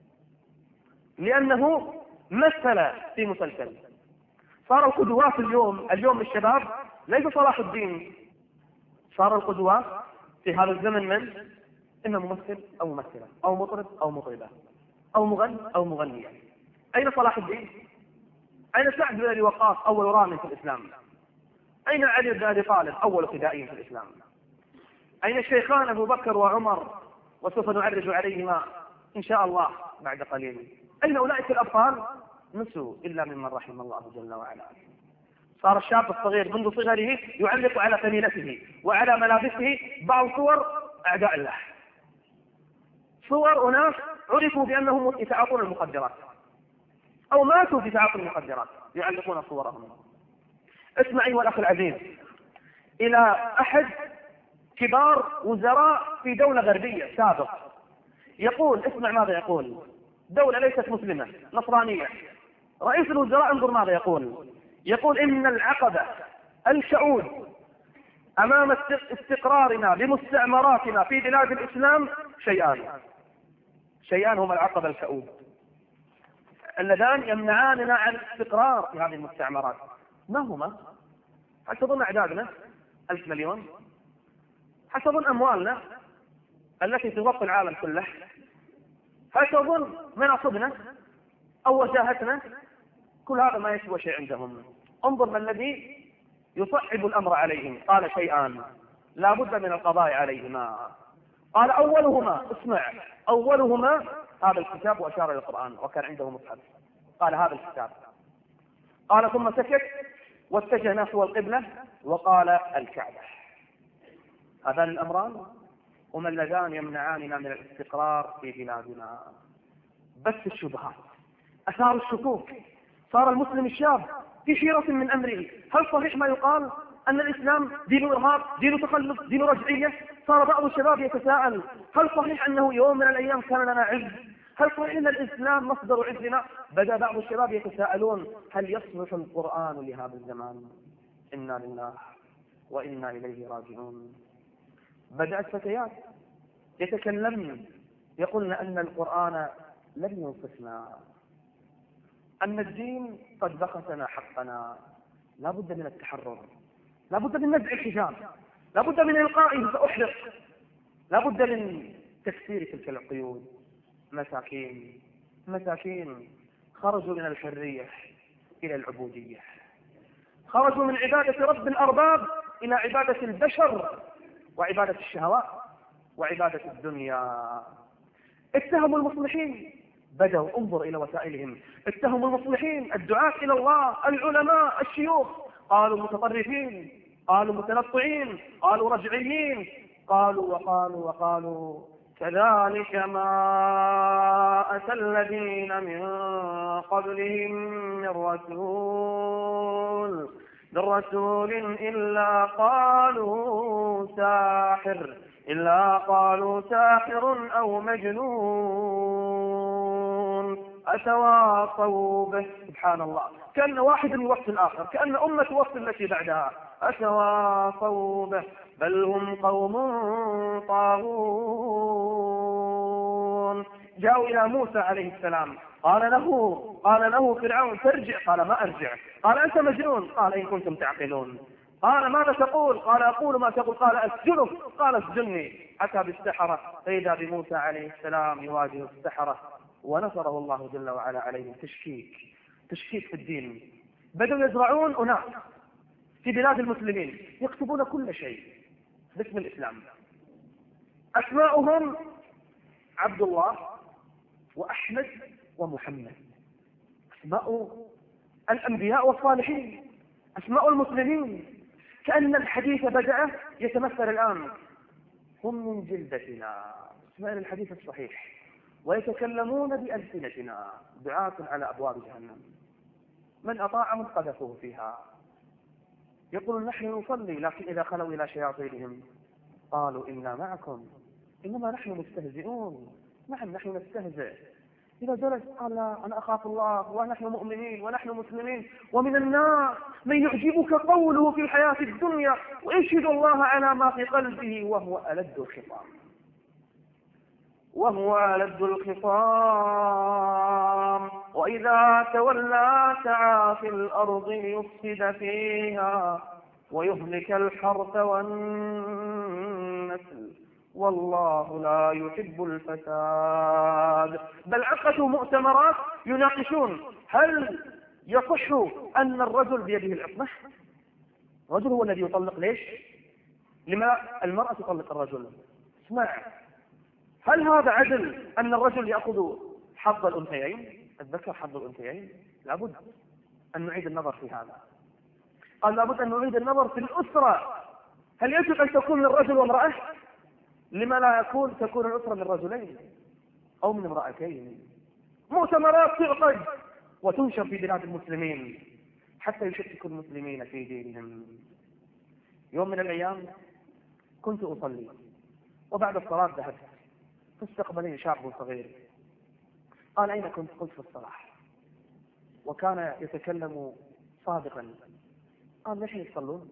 لأنه مثل في مسلسل. صار القدوات اليوم اليوم الشباب ليس صلاح الدين، صار القدوات في هذا الزمن من إما ممثل أو ممثلة أو مطرب أو مطربة أو مغني أو مغنية. أين صلاح الدين؟ أين سعد بن أبي وقاص أول رامي في الإسلام؟ أين علي بن أبي طالب أول فدائي في الإسلام؟ أين الشيخان أبو بكر وعمر وسوف نعرج عليهما إن شاء الله بعد قليل؟ أين أولئك الأبطال؟ نسوا إلا ممن رحم الله جل وعلا. صار الشاب الصغير منذ صغره يعلق على فنيلته وعلى ملابسه بعض صور أعداء الله، صور أناس عرفوا بأنهم يتعاطون المخدرات أو ماتوا في تعاطي المخدرات يعلقون صورهم. اسمع أيها الأخ العزيز إلى أحد كبار وزراء في دولة غربية سابق يقول، اسمع ماذا يقول، دولة ليست مسلمة نصرانية، رئيس الوزراء انظر ماذا يقول، يقول إن العقبة الشؤون أمام استقرارنا بمستعمراتنا في بلاد الإسلام شيئان شيئان هما العقبة الشؤون اللذان يمنعاننا عن الاستقرار في هذه المستعمرات. ما هما؟ هل تظن أعدادنا ألف مليون؟ هل تظن أموالنا التي تغطي العالم كله؟ هل تظن مناصبنا أو وجاهتنا؟ كل هذا ما يسوى شيء عندهم. انظر ما الذي يصعب الأمر عليهم. قال شيئان لا بد من القضاء عليهما. قال أولهما، اسمع، أولهما هذا الكتاب، وأشار إلى القرآن وكان عنده مصحف، قال هذا الكتاب. قال ثم سكت واتجه نحو القبلة وقال الكعبة. هذان الأمران هما اللذان يمنعاننا من الاستقرار في بلادنا. بس الشبهات، أثار الشكوك، صار المسلم الشاب في شيرة من أمره. هل صحيح ما يقال أن الإسلام دين إرهاب، دين تخلف، دين رجعية؟ صار بعض الشباب يتساءل هل صحيح أنه يوم من الأيام كان لنا عز؟ هل صحيح أن الإسلام مصدر عزنا؟ بدأ بعض الشباب يتساءلون هل يصلح القرآن لهذا الزمان؟ إنا لله وإنا إليه راجعون. بدأت فتيات يتكلمن يقولن أن القرآن لم ينصفنا، أن الدين قد بخسنا حقنا، لا بد من التحرر، لا بد من نزع الحجاب، لا بد من إلقائه فأحرق، لا بد من تكسير تلك القيود. مساكين مساكين خرجوا من الحرية إلى العبودية، خرجوا من عبادة رب الأرباب إلى عبادة البشر وعبادة الشهوات وعبادة الدنيا. اتهموا المصلحين، بدأوا انظر إلى وسائلهم، اتهموا المصلحين الدعاة إلى الله العلماء الشيوخ، قالوا متطرفين، قالوا متنطعين، قالوا رجعيين، قالوا وقالوا وقالوا. كذلك ما أتى الذين من قبلهم من رسول من رسول إلا قالوا ساحر إلا قالوا ساحر أو مجنون أتواصوا به. سبحان الله، كأن واحد يوصي الآخر، كأن أمة توصي التي بعدها. أتواصوا به بل هم قوم طاغون. جاءوا إلى موسى عليه السلام، قال له قال له فرعون ترجع، قال ما أرجع. قال أنت مجنون، قال إن كنتم تعقلون. قال ماذا تقول؟ قال أقول ما تقول. قال أسجنك، قال اسجني. أتى بالسحرة فإذا بموسى عليه السلام يواجه السحرة ونصره الله جل وعلا عليه. تشكيك تشكيك في الدين. بدأوا يزرعون أناس في بلاد المسلمين يكتبون كل شيء باسم الإسلام. أسماؤهم عبد الله وأحمد ومحمد، أسماء الأنبياء والصالحين، أسماء المسلمين. كأن الحديث بدأ يتمثل الآن. هم من جلدتنا، اسماء الحديث الصحيح، ويتكلمون بألسنتنا، دعاة على أبواب جهنم، من أطاعهم قذفوه فيها. يقولون نحن نصلي لكن إذا خلوا إلى شياطينهم قالوا إنا معكم إنما نحن مستهزئون. نعم نحن نستهزئ، إذا جلس قال لا أنا أخاف الله ونحن مؤمنين ونحن مسلمين. ومن الناس من يعجبك قوله في الحياة الدنيا ويشهد الله على ما في قلبه وهو ألد الخصام وهو ألد الخصام وإذا تولى سعى في الأرض ليفسد فيها ويهلك الحرث والنسل والله لا يحب الفساد. بل عقدوا مؤتمرات يناقشون هل يصح أن الرجل بيده العصمة؟ الرجل هو الذي يطلق، ليش؟ لما المرأة تطلق الرجل؟ اسمع، هل هذا عدل أن الرجل يأخذ حظ الأنثيين؟ الذكر حظ الأنثيين؟ لابد أن نعيد النظر في هذا. قال لابد أن نعيد النظر في الأسرة، هل يجب أن تكون من رجل وامرأة؟ لما لا يكون تكون الأسرة من رجلين أو من امرأتين؟ مؤتمرات تعقد وتنشر في بلاد المسلمين حتى يشكك المسلمين في دينهم. يوم من الأيام كنت أصلي وبعد الصلاة ذهبت فاستقبلني شاب صغير قال أين كنت؟ قلت في الصلاة. وكان يتكلم صادقا. قال ليش يصلون؟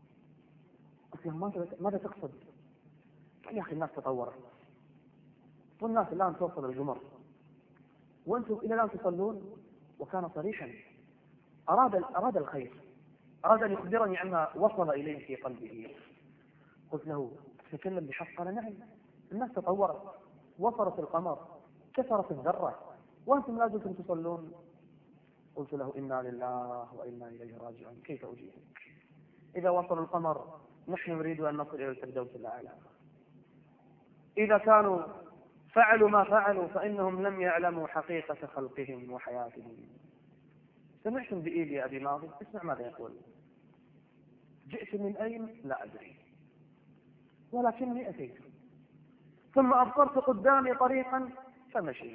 قلت له ماذا تقصد؟ قال يا أخي الناس تطورت والناس الآن توصل الجمر وأنتم إلى الآن تصلون. وكان صريحا، أراد أراد الخير، أراد أن يخبرني عما وصل إليه في قلبه. قلت له تتكلم بحق؟ قال نعم، الناس تطورت، وصلت القمر، كثرت الذرة، وأنتم لا زلتم تصلون. قلت له إنا لله وإنا إليه راجعون. كيف أجيبك؟ إذا وصل القمر نحن نريد أن نصل إلى الفردوس الأعلى. إذا كانوا فعلوا ما فعلوا فإنهم لم يعلموا حقيقة خلقهم وحياتهم. سمعتم بإيليا أبي ماضي؟ اسمع ماذا يقول: جئت من أين؟ لا أدري، ولكني أتيت، ثم أبصرت قدامي طريقا فمشيت،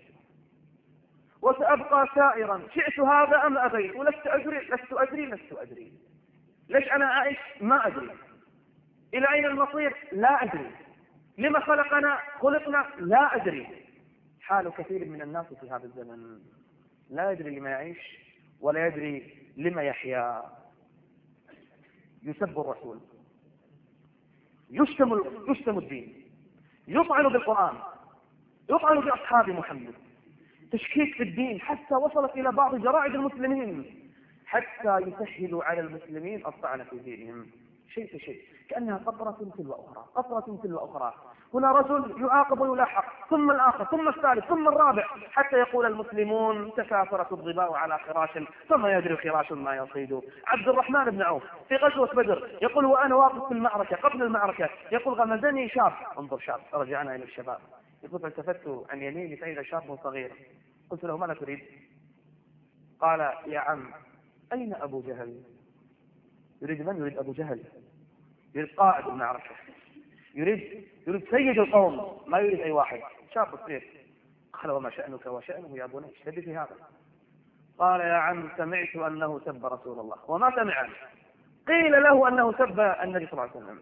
وسأبقى سائرا، شئت هذا أم أبيت، ولست أدري لست أدري لست أدري ليش أنا أعيش؟ ما أدري. إلى أين المصير؟ لا أدري. لما خلقنا خلقنا؟ لا أدري. حال كثير من الناس في هذا الزمن، لا يدري لما يعيش ولا يدري لما يحيا. يسب الرسول، يشتم يشتم الدين، يطعن بالقرآن، يطعن بأصحاب محمد، تشكيك في الدين، حتى وصلت إلى بعض جرائد المسلمين حتى يسهلوا على المسلمين الطعن في دينهم شيء شيء، كأنها قطرة تلو أخرى، قطرة تلو أخرى. هنا رجل يعاقب ويلاحق، ثم الآخر، ثم الثالث، ثم الرابع، حتى يقول المسلمون تكاثرت الظباء على خراش فما يدري خراش ما يصيد. عبد الرحمن بن عوف في غزوة بدر يقول: وأنا واقف في المعركة قبل المعركة، يقول: غمزني شاب. انظر شاب، رجعنا إلى الشباب. يقول: فالتفت عن يميني فإذا شاب صغير، قلت له: ماذا تريد؟ قال: يا عم أين أبو جهل؟ يريد من؟ يريد أبو جهل، يريد قائد المعركة، يريد يريد سيد القوم، ما يريد أي واحد، شاب صغير. قال: وما شأنك وشأنه يا بني؟ اشتد في هذا. قال: يا عم سمعت أنه سب رسول الله. وما سمع، قيل له أنه سب النبي صلى الله عليه وسلم.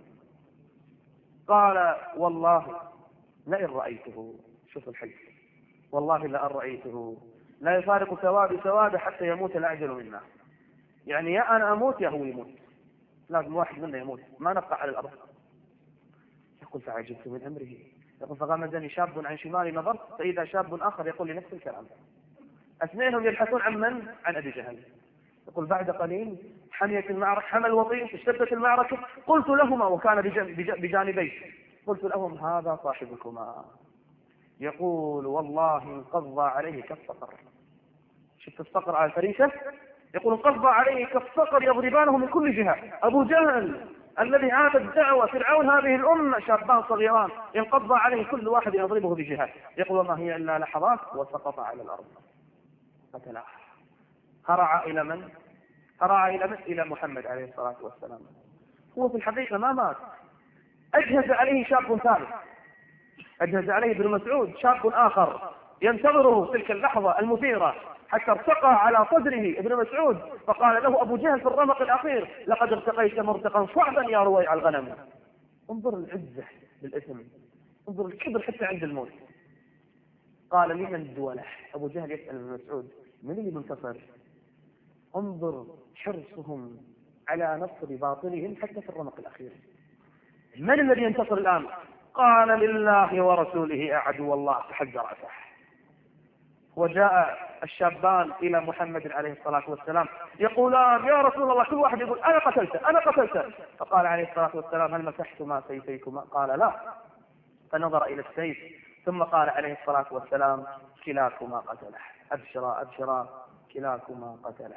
قال: والله لئن رأيته، شوف الحج، والله لئن رأيته لا يفارق سواد سواد حتى يموت الأعجل منا. يعني يا أنا أموت يا هو يموت، لازم واحد منا يموت، ما نبقى على الأرض. يقول: فعجبت من أمره. يقول: فغمزني شاب عن شمالي، نظرت فإذا شاب آخر يقول لي نفس الكلام. اثنينهم يبحثون عن من؟ عن أبي جهل. يقول: بعد قليل حميت المعركة، حمى الوطين، اشتدت المعركة، قلت لهما، وكان بجانبي، قلت لهم: هذا صاحبكما. يقول: والله انقض عليه كالصقر. شفت الصقر على الفريسة؟ يقول: انقض عليه كالصقر يضربانه من كل جهة. أبو جهل الذي عاد الدعوة، فرعون هذه الأمة، شابان صغيران، انقض عليه كل واحد يضربه بجهة. يقول: وما هي إلا لحظات، وسقط على الأرض فتلاه. هرع إلى من؟ هرع إلى من؟ إلى محمد عليه الصلاة والسلام. هو في الحقيقة ما مات، أجهز عليه شاب ثالث، أجهز عليه ابن مسعود، شاب آخر ينتظره تلك اللحظة المثيرة، حتى ارتقى على صدره ابن مسعود، فقال له أبو جهل في الرمق الأخير: لقد ارتقيت مرتقا صعبا يا رويع الغنم. انظر العزة بالإثم، انظر الكبر حتى عند الموت. قال لمن الدولة؟ أبو جهل يسأل ابن مسعود من اللي منتصر؟ انظر حرصهم على نصر باطلهم حتى في الرمق الأخير. من الذي ينتصر الآن؟ قال لله ورسوله أعدو الله تحج رأسه. وجاء الشابان إلى محمد عليه الصلاة والسلام يقولان يا رسول الله، كل واحد يقول أنا قتلته أنا قتلته. فقال عليه الصلاة والسلام هل مسحتما سيفيكما؟ قال لا. فنظر إلى السيف ثم قال عليه الصلاة والسلام كلاكما قتله، أبشرا أبشرا كلاكما قتله.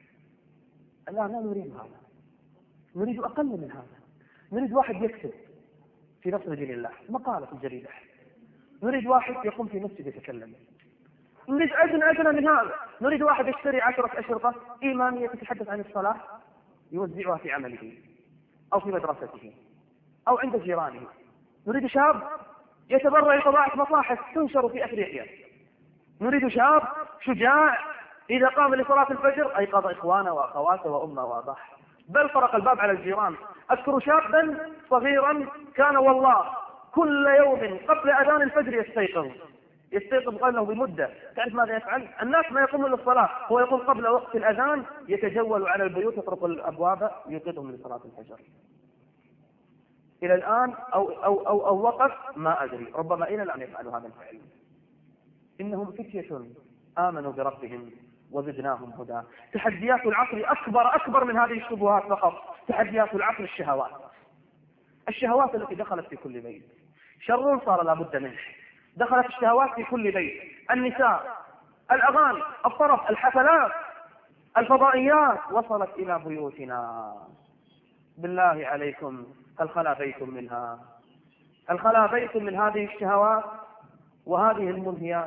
الآن لا نريد هذا، نريد أقل من هذا. نريد واحد يكتب في نصر دين الله مقالة في الجريدة، نريد واحد يقوم في مسجد يتكلم، نريد أدنى أدنى من هذا. نريد واحد يشتري عشرة أشرطة إيمانية تتحدث عن الصلاة يوزعها في عمله أو في مدرسته أو عند جيرانه. نريد شاب يتبرع لطباعة مصاحف تنشر في أفريقيا. نريد شاب شجاع إذا قام لصلاة الفجر أيقظ إخوانه وأخواته وأمه وأباه، بل طرق الباب على الجيران. أذكر شابا صغيرا كان والله كل يوم قبل أذان الفجر يستيقظ يستيقظ قبله بمدة. تعرف ماذا يفعل؟ الناس ما يقومون للصلاة، هو يقوم قبل وقت الأذان يتجول على البيوت يطرق الأبواب يوقظهم لصلاة الفجر. إلى الآن أو, أو, أو, أو وقف ما أدري، ربما إلى الآن يفعلوا هذا الفعل. إنهم فتية آمنوا بربهم وزدناهم هدى. تحديات العصر أكبر أكبر من هذه الشبهات فقط. تحديات العصر الشهوات، الشهوات التي دخلت في كل بيت، شر صار لا بد منه. دخلت الشهوات في كل بيت، النساء، الأغاني، الطرف، الحفلات، الفضائيات وصلت إلى بيوتنا. بالله عليكم هل خلا بيت منها؟ هل خلا بيت من هذه الشهوات وهذه المنهيات؟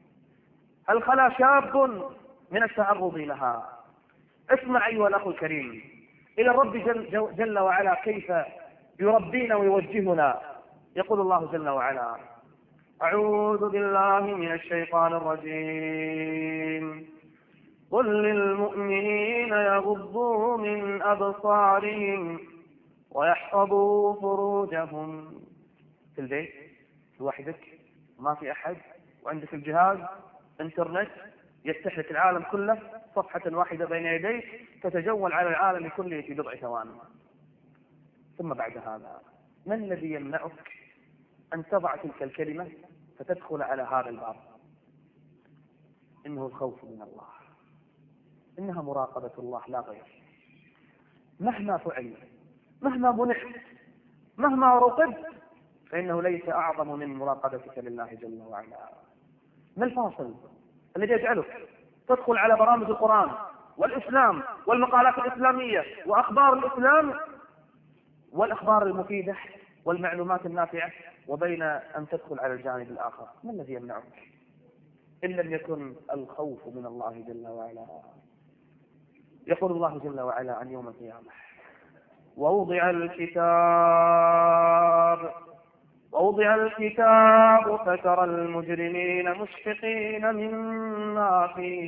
هل خلا شاب من التعرض لها؟ اسمع أيها الأخ الكريم إلى الرب جل, جل وعلا كيف يربينا ويوجهنا. يقول الله جل وعلا أعوذ بالله من الشيطان الرجيم قل للمؤمنين يغضوا من أبصارهم ويحفظوا فروجهم. في البيت لوحدك ما في أحد وعندك الجهاز انترنت يفتح لك العالم كله صفحة واحدة بين يديك تتجول على العالم كله في بضع ثواني. ثم بعد هذا ما الذي يمنعك أن تضع تلك الكلمة فتدخل على هذا الباب؟ إنه الخوف من الله، إنها مراقبة الله لا غير. مهما فعل، مهما منحت، مهما رقبت، فإنه ليس أعظم من مراقبتك لله جل وعلا. ما الفاصل الذي يجعلك تدخل على برامج القرآن والإسلام والمقالات الإسلامية وأخبار الإسلام والأخبار المفيدة والمعلومات النافعة وبين أن تدخل على الجانب الآخر؟ ما الذي يمنعك إن لم يكن الخوف من الله جل وعلا؟ يقول الله جل وعلا عن يوم القيامة ووضع الكتاب ووضع الكتاب فترى المجرمين مشفقين مما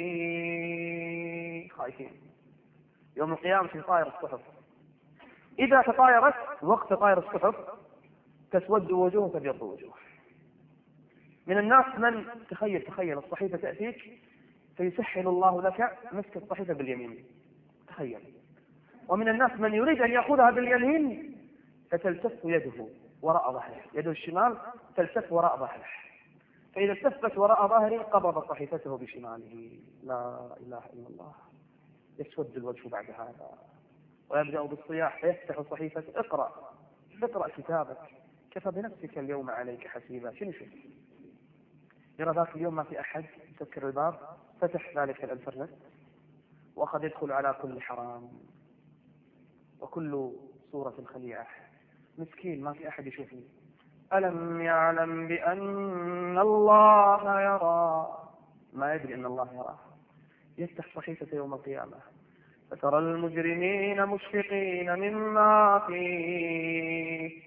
فيه خايفين. يوم القيامة تطاير الصحف، إذا تطايرت وقت تطاير الصحف تسود وجوه تبيض وجوه. من الناس من تخيل تخيل الصحيفة تأتيك فيسهل الله لك مسك الصحيفة باليمين، تخيل. ومن الناس من يريد أن يأخذها باليمين فتلتف يده وراء ظهره، يده الشمال تلتف وراء ظهره، فإذا التفت وراء ظهره قبض صحيفته بشماله. لا إله إلا الله. يسود الوجه بعد هذا ويبدأ بالصياح فيفتح صحيفة اقرأ اقرأ كتابك كفى بنفسك اليوم عليك حسيبا. شنو شوف يرى ذاك اليوم ما في أحد سكر الباب فتح ذلك الانترنت وأخذ يدخل على كل حرام وكل صورة خليعة. مسكين ما في أحد يشوفني. ألم يعلم بأن الله يرى؟ ما يدري أن الله يراه. يفتح صحيفة يوم القيامة فترى المجرمين مشفقين مما فيه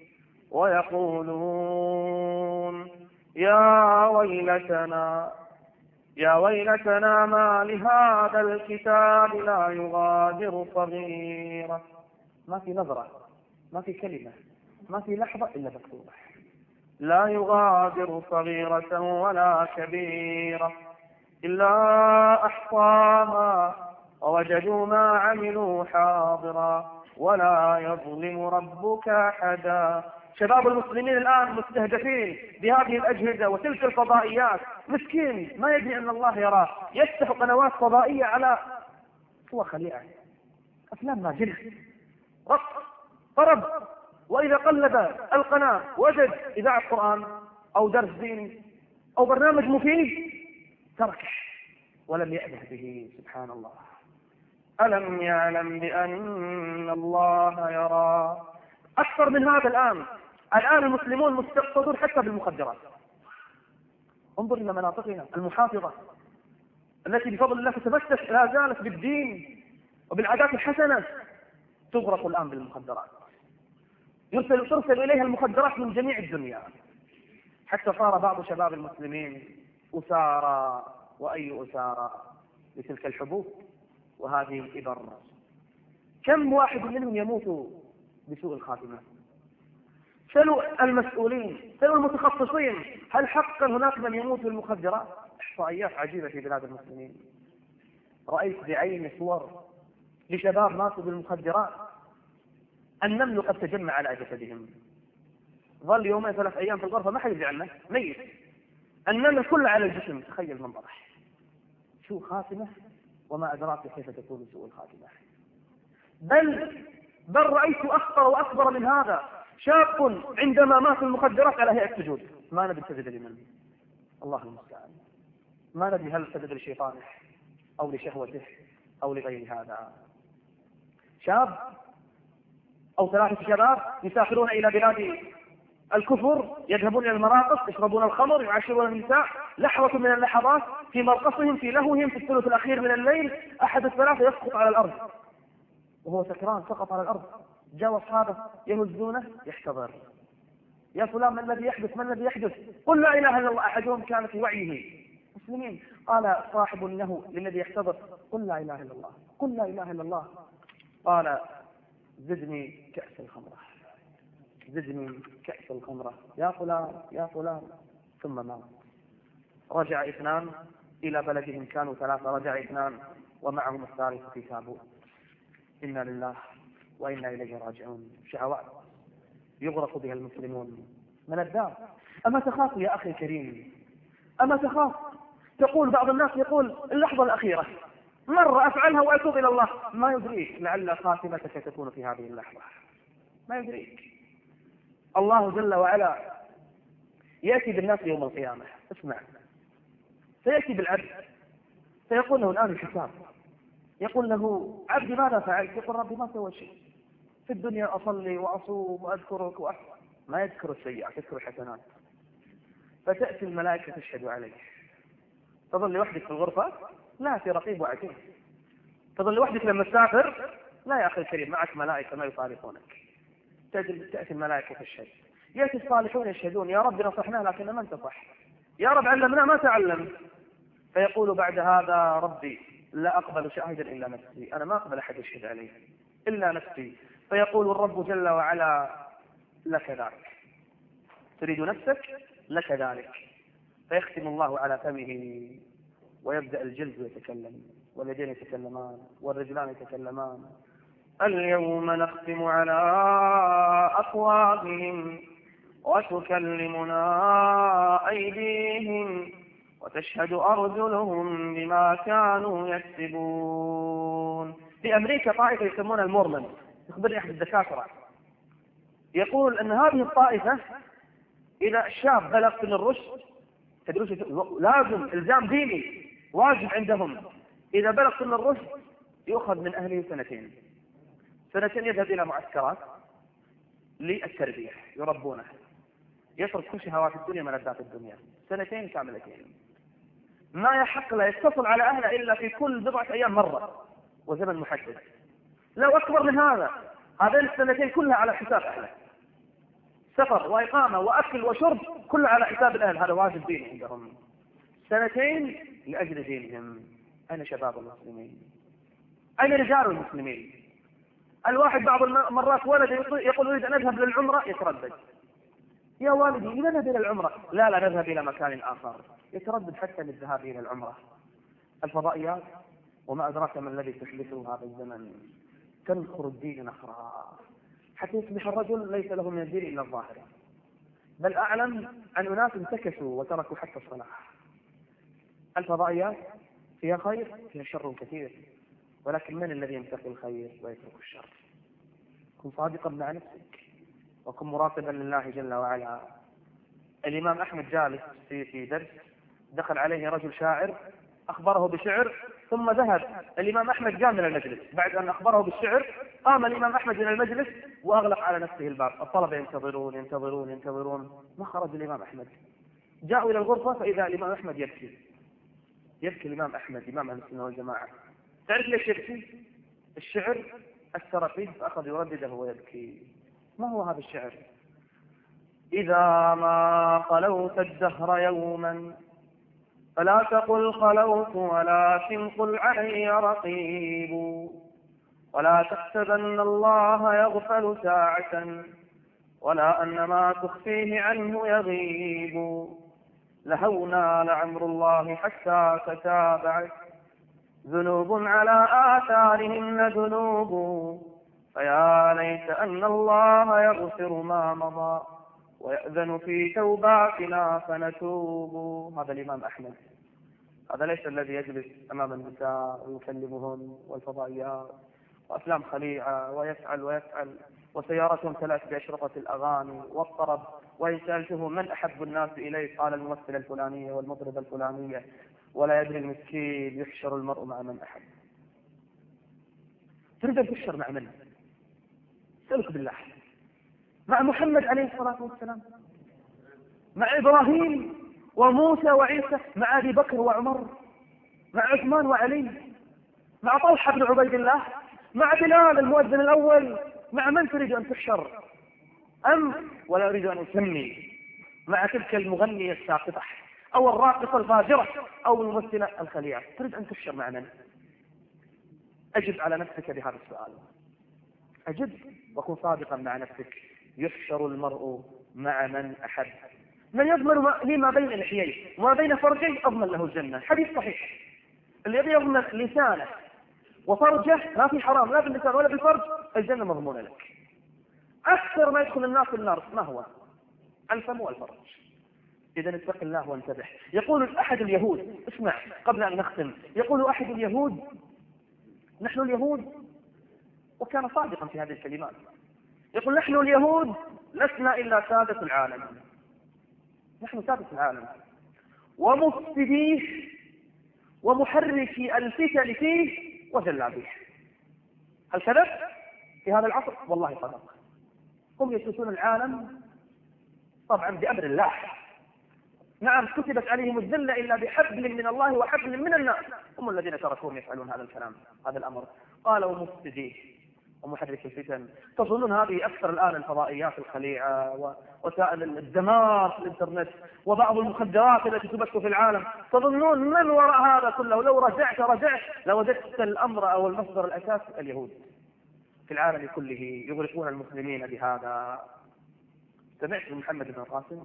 ويقولون يا ويلتنا يا ويلتنا ما لهذا الكتاب لا يغادر صغيرة. ما في نظرة، ما في كلمة، ما في لحظة إلا مكتوبة. لا يغادر صغيرة ولا كبيرة إلا أحصاها ووجدوا ما عملوا حاضرا ولا يظلم ربك أحدا. شباب المسلمين الآن مستهدفين بهذه الأجهزة وتلك الفضائيات، مسكين ما يدري أن الله يراه، يفتح قنوات فضائية على صور خليعة، أفلام ماجنة، رقص، طرب، وإذا قلب القناة وجد إذاعة قرآن أو درس ديني أو برنامج مفيد تركه ولم يأله به. سبحان الله. ألم يعلم بأن الله يرى. أكثر من هذا الآن الآن المسلمون مستقصدون حتى بالمخدرات. انظر إلى مناطقنا المحافظة التي بفضل الله تتمسك لا زالت بالدين وبالعادات الحسنة، تغرق الآن بالمخدرات، يرسل ترسل إليها المخدرات من جميع الدنيا، حتى صار بعض شباب المسلمين أسارى، وأي أسارى لتلك الحبوب وهذه الإبر. كم واحد منهم يموت بسوء الخاتمة؟ سلوا المسؤولين، سلوا المتخصصين، هل حقا هناك من يموت بالمخدرات؟ إحصائيات عجيبة في بلاد المسلمين. رأيت بعيني صور لشباب ماتوا بالمخدرات، النمل قد تجمع على جسدهم، ظل يومين ثلاث أيام في الغرفة ما حد يدري عنه، ميت، النمل كله على الجسم. تخيل المنظر، سوء خاتمة، وما أدراك كيف تكون سوء الخاتمة. بل بل رأيت أخطر وأكبر من هذا، شاب عندما مات المخدرات على هيئة سجود، ما ندري سجد لمن، الله المستعان، ما ندري هل سجد لشيطانه أو لشهوته أو لغير هذا. شاب أو ثلاثة شباب يسافرون إلى بلاد الكفر، يذهبون إلى المراقص، يشربون الخمر، يعاشرون النساء، لحظة من اللحظات في مرقصهم في لهوهم في الثلث الأخير من الليل أحد الثلاثة يسقط على الأرض وهو سكران، سقط على الأرض، جاء أصحابه يهزونه يحتضر، يا فلان ما الذي يحدث، ما الذي يحدث؟ قل لا إله إلا الله. أحدهم كان في وعيه مسلمين، قال صاحب له للذي يحتضر قل لا إله إلا الله، قل لا إله إلا الله. قال زدني كأس الخمرة، زدني كأس الخمرة يا فلان يا فلان، ثم مات. رجع اثنان إلى بلدهم، كانوا ثلاثة، رجع اثنان ومعهم الثالث في تابوت. إنا لله وإنا إليه راجعون. شهوات يغرق بها المسلمون من الدار. أما تخاف يا أخي الكريم، أما تخاف؟ تقول بعض الناس يقول اللحظة الأخيرة مرة أفعلها وأتوب إلى الله، ما يدريك لعل خاتمتك تكون في هذه اللحظة، ما يدريك. الله جل وعلا يأتي بالناس يوم القيامة، اسمع، سيأتي بالعبد فيقول له الآن الحساب، يقول له عبدي ماذا فعلت؟ يقول ربي ما سوى شيء، في الدنيا أصلي وأصوم وأذكرك وأحفظ، ما يذكر السيئات يذكر الحسنات. فتأتي الملائكة تشهد عليك، تظل لوحدك في الغرفة؟ لا، في رقيب وعتيد. تظل لوحدك لما تسافر؟ لا يا أخي الكريم، معك ملائكة ما يفارقونك. تأتي الملائكة تشهد، يأتي الصالحون يشهدون يا رب نصحنا لكن ما انتصح، يا رب علمنا ما تعلم. فيقول بعد هذا ربي لا أقبل شاهدا إلا نفسي، أنا ما أقبل أحد يشهد عليه إلا نفسي. فيقول الرب جل وعلا لك ذلك، تريد نفسك لك ذلك. فيختم الله على فمه ويبدأ الجلد يتكلم، واليدين يتكلمان، والرجلان يتكلمان. اليوم نختم على أفواههم وتكلمنا أيديهم وتشهد أرجلهم بما كانوا يكسبون. في أمريكا طائفة يسمونها المورمون، يخبرني أحد الدكاترة يقول أن هذه الطائفة إذا الشاب بلغ سن الرشد، تدريس لازم إلزام ديني واجب عندهم، إذا بلغ سن الرشد يؤخذ من أهله سنتين، سنتين يذهب إلى معسكرات للتربية يربونه، يترك كل شهوات الدنيا ملذات الدنيا، سنتين كاملتين، ما يحق لا يتصل على أهله إلا في كل بضعة أيام مرة وزمن محدد. لو أكبر من هذا، هذين السنتين كلها على حساب أهله، سفر وإقامة وأكل وشرب كلها على حساب الأهل، هذا واجب ديني عندهم. سنتين لأجل دينهم. أين شباب المسلمين؟ أين رجال المسلمين؟ الواحد بعض المرات ولد يقول يريد أن أذهب للعمرة يتردد، يا والدي لنذهب إلى العمرة، لا لا نذهب إلى مكان آخر، يتردد حتى للذهاب إلى العمرة. الفضائيات وما أدراك ما الذي تحدثه هذا الزمن، تنخر الدين نخرا حتى يصبح الرجل ليس له من الدين إلا الظاهر، بل أعلم عن أناس انتكسوا وتركوا حتى الصلاة. الفضائيات فيها خير، فيها شر كثير، ولكن من الذي يمتقي الخير ويترك الشر؟ كن صادقا مع نفسك وكن مراقبا لله جل وعلا. الإمام أحمد جالس في في درس، دخل عليه رجل شاعر أخبره بشعر، ثم ذهب الإمام أحمد جاء من المجلس بعد أن أخبره بالشعر، قام الإمام أحمد من المجلس وأغلق على نفسه الباب. الطلبة ينتظرون ينتظرون ينتظرون، ما خرج الإمام أحمد. جاءوا إلى الغرفة فإذا الإمام أحمد يبكي. يبكي الإمام أحمد إمام أهل السنة والجماعة. تعرف ليش يبكي؟ الشعر أثر فيه فأخذ يردده ويبكي. ما هو هذا الشعر؟ إذا ما خلوت الدهر يوما فلا تقل خلوت ولكن قل علي رقيب، ولا تحسبن الله يغفل ساعة ولا أن ما تخفيه عنه يغيب. لهونا لعمر الله حتى تتابعت ذنوب على آثارهن ذنوب، فيا ليت أن الله يغفر ما مضى ويأذن في توباتنا فنتوب. هذا الإمام أحمد، هذا ليس الذي يجلس أمام النساء ويكلمهن والفضائيات وأفلام خليعة ويفعل ويفعل وسيارة تلات بأشرطة الأغاني والطرب، وإن سألته من أحب الناس إليه قال الممثلة الفلانية والمطربة الفلانية، ولا يدري المسكين يحشر المرء مع من أحب. تريد أن تحشر مع من؟ سألك بالله، مع محمد عليه الصلاة والسلام، مع إبراهيم وموسى وعيسى، مع أبي بكر وعمر، مع عثمان وعلي، مع طلحة بن عبيد الله، مع بلال المؤذن الأول، مع من تريد أن تحشر؟ أم ولا أريد أن أسمي مع تلك المغنية الساقطة أو الراقصة الفاجرة أو الممثلة الخليعة، تريد أن تحشر مع من؟ أجب على نفسك بهذا السؤال، أجب وكن صادقا مع نفسك. يحشر المرء مع من أحب. من يضمن لي ما بين لحييه وما بين فرجيه أضمن له الجنة. حديث صحيح. الذي يضمن لسانه وفرجه ما في حرام لا باللسان ولا بالفرج، الجنة مضمونة لك. أكثر ما يدخل الناس في النار ما هو؟ الفم والفرج. إذا اتق الله وانتبه. يقول أحد اليهود، اسمع قبل أن نختم، يقول أحد اليهود: نحن اليهود، وكان صادقا في هذه الكلمات، يقول: نحن اليهود لسنا إلا سادة العالم، نحن سادة العالم ومفسديه ومحركي الفتن فيه وجلابيه. هل كذب في هذا العصر؟ والله صدق. هم يسوسون العالم طبعا بأمر الله. نعم كتبت عليهم الذلة إلا بحبل من الله وحبل من الناس، هم الذين تركوهم يفعلون هذا الكلام هذا الأمر. قالوا مفسديه ومحرك الفتن. تظنون هذه أكثر الآن الفضائيات الخليعة ووسائل الدمار في الإنترنت وبعض المخدرات التي تبث في العالم، تظنون من وراء هذا كله؟ لو رجعت رجعت لوجدت الأمر أو المصدر الأساسي اليهود في العالم كله يغرقون المسلمين بهذا. سمعت من محمد بن القاسم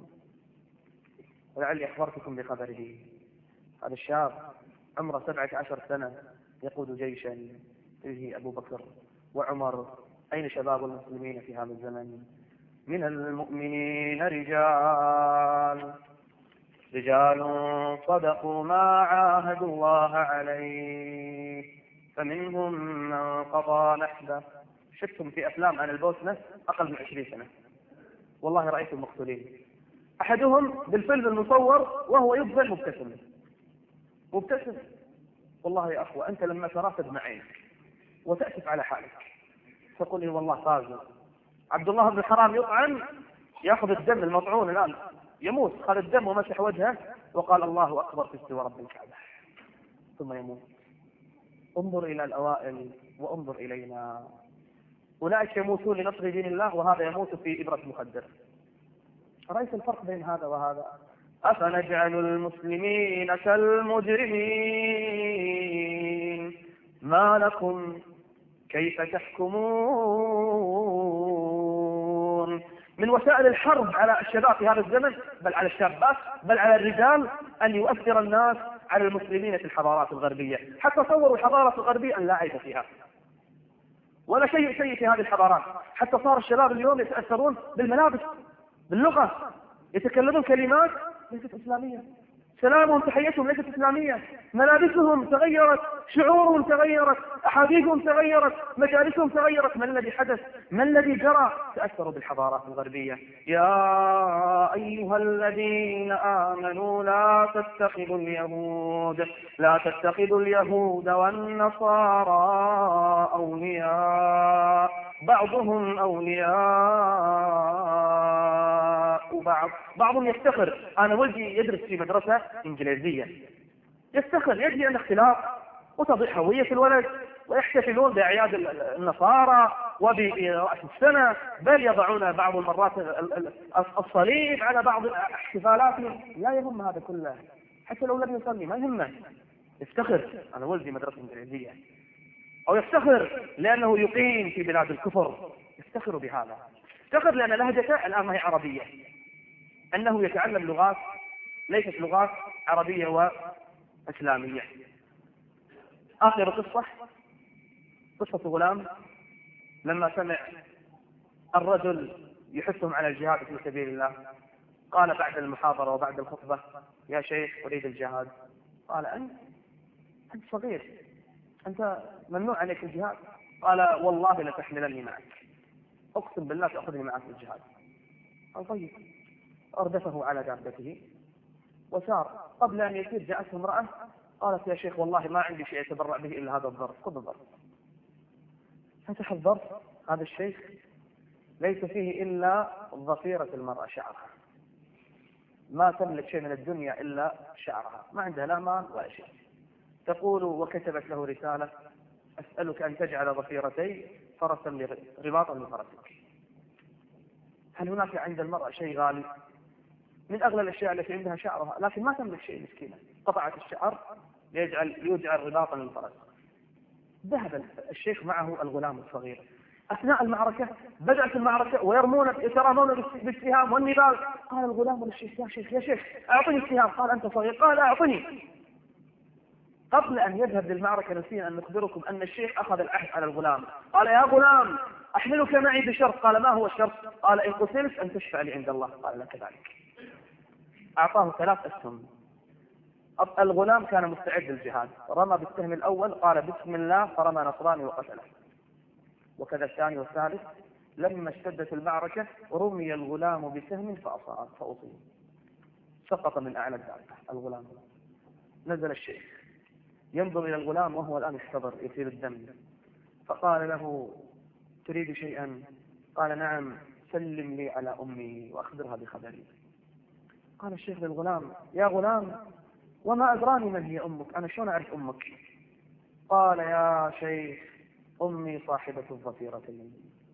ولعلي أخبرتكم بخبره. هذا الشاب عمره سبعة عشر سنة يقود جيشا فيه أبو بكر وعمر. أين شباب المسلمين في هذا الزمن؟ من المؤمنين رجال رجال صدقوا ما عاهدوا الله عليه فمنهم من قضى نحبه. شفتم في أفلام عن البوسنة أقل من عشرين سنة، والله رأيت المقتولين، أحدهم بالفيلم المصور وهو يبذل مبتسم مبتسم. والله يا أخوة أنت لما ترى تدمع عينك وتأسف على حالك، تقول لي والله فاجر. عبد الله بن حرام يطعن، يأخذ الدم المطعون الآن يموت، خذ الدم ومسح وجهه وقال الله أكبر في استوى رب الكعبة ثم يموت. انظر إلى الأوائل وانظر إلينا. أولئك يموتون لنصر دين الله وهذا يموت في إبرة مخدر. رأيت الفرق بين هذا وهذا؟ أفنجعل المسلمين كالمجرمين ما لكم كيف تحكمون من وسائل الحرب على الشباب في هذا الزمن، بل على الشابات، بل على الرجال، أن يؤثر الناس على المسلمين في الحضارات الغربية. حتى صوروا الحضارة الغربية أن لا عيب فيها ولا شيء شيء في هذه الحضارات. حتى صار الشباب اليوم يتأثرون بالملابس، باللغة، يتكلمون كلمات ليست إسلامية، سلامهم تحيتهم ليست إسلامية، ملابسهم تغيرت، شعورهم تغيرت، أحاديثهم تغيرت، مجالسهم تغيرت. ما الذي حدث؟ ما الذي جرى؟ تأثروا بالحضارات الغربية. يا أيها الذين آمنوا لا تتخذوا اليهود لا تتخذوا اليهود والنصارى أولياء بعضهم أولياء بعض. بعضهم يفتخر، أنا ولدي يدرس في مدرسة إنجليزية، يفتخر يجري عن اختلاف وتضيع هوية الولد، ويحتفلون بأعياد النصارى وبرأس السنة، بل يضعون بعض المرات الصليب على بعض احتفالاتهم. لا يهم هذا كله، حتى لو لم يصلي ما يهمه، يفتخر أنا ولدي مدرسة إنجليزية، أو يفتخر لأنه يقيم في بلاد الكفر، يفتخر بهذا، يفتخر لأن لهجته الآن ما هي عربية، أنه يتعلم لغات ليست لغات عربية وإسلامية. آخر قصة قصة غلام لما سمع الرجل يحثهم على الجهاد في سبيل الله، قال بعد المحاضرة وبعد الخطبة: يا شيخ أريد الجهاد. قال: أنت أنت صغير، أنت ممنوع عليك الجهاد. قال: والله لتحملني معك، أقسم بالله تأخذني معك في الجهاد. قال: طيب. أردفه على دابته وسار. قبل أن يسير جاءته امرأة قالت: يا شيخ والله ما عندي شيء أتبرع به إلا هذا الظرف، خذ الظرف. فتح الظرف، هذا الشيخ ليس فيه إلا ضفيرة المرأة، شعرها، ما تملك شيء من الدنيا إلا شعرها، ما عندها لا مال ولا شيء. تقول: وكتبت له رسالة: أسألك أن تجعل ضفيرتي فرسا رباطا لفرسك. هل هناك عند المرأة شيء غالي؟ من أغلى الأشياء التي عندها شعرها، لكن ما تملك شيء مسكينة. قطعت الشعر يجعل يجعل رباطا للفرس. ذهب الشيخ معه الغلام الصغير. أثناء المعركة بدأت المعركة ويرمون يترامون بالسهام والنبال. قال الغلام للشيخ: يا شيخ يا شيخ أعطني السهام. قال: أنت صغير. قال: أعطني. قبل أن يذهب للمعركة نسينا أن نخبركم أن الشيخ أخذ العهد على الغلام. قال: يا غلام أحملك معي بشرط. قال: ما هو الشرط؟ قال: إن قتلت أن تشفع لي عند الله. قال: لا كذلك. أعطاه ثلاث أسهم. الغلام كان مستعد للجهاد، رمى بالسهم الأول قال: بسم الله، فرمى نصراني وقتله. وكذا الثاني والثالث. لما اشتدت المعركة رمي الغلام بسهم فأصاب فأصيب، سقط من أعلى الدابة الغلام. نزل الشيخ ينظر إلى الغلام وهو الآن يحتضر يسيل الدم، فقال له: تريد شيئا؟ قال: نعم، سلم لي على أمي وأخبرها بخبري. قال الشيخ للغلام: يا غلام وما أدراني من هي أمك، أنا شلون أعرف أمك؟ قال: يا شيخ أمي صاحبة الضفيرتين.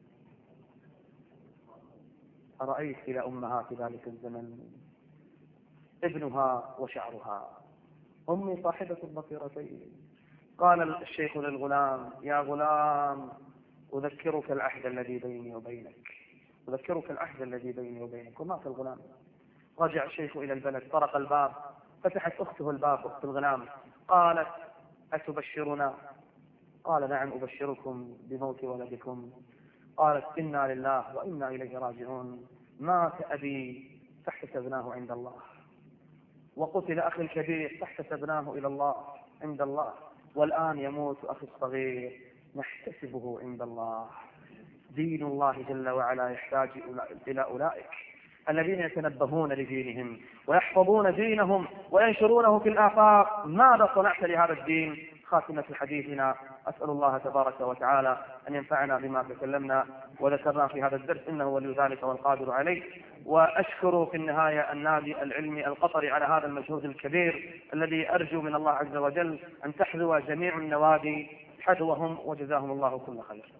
أرأيت إلى أمهات ذلك الزمن، ابنها وشعرها، أمي صاحبة الضفيرتين. قال الشيخ للغلام: يا غلام أذكرك العهد الذي بيني وبينك، أذكرك العهد الذي بيني وبينك. ومات الغلام. رجع الشيخ إلى البلد، طرق الباب، فتحت أخته الباب، أخت الغلام، قالت: أتبشرنا؟ قال: نعم أبشركم بموت ولدكم. قالت: إنا لله وإنا إليه راجعون، مات أبي فاحتسبناه عند الله، وقتل أخي الكبير فاحتسبناه إلى الله عند الله، والآن يموت أخي الصغير نحتسبه عند الله. دين الله جل وعلا يحتاج إلى أولئك الذين يتنبهون لدينهم ويحفظون دينهم وينشرونه في الآفاق. ماذا صنعت لهذا الدين؟ خاتمة حديثنا: أسأل الله تبارك وتعالى أن ينفعنا بما تكلمنا وذكرنا في هذا الدرس، إنه ولي ذلك والقادر عليه. وأشكر في النهاية النادي العلمي القطري على هذا المجهود الكبير الذي أرجو من الله عز وجل أن تحذو جميع النوادي حذوهم، وجزاهم الله كل خير.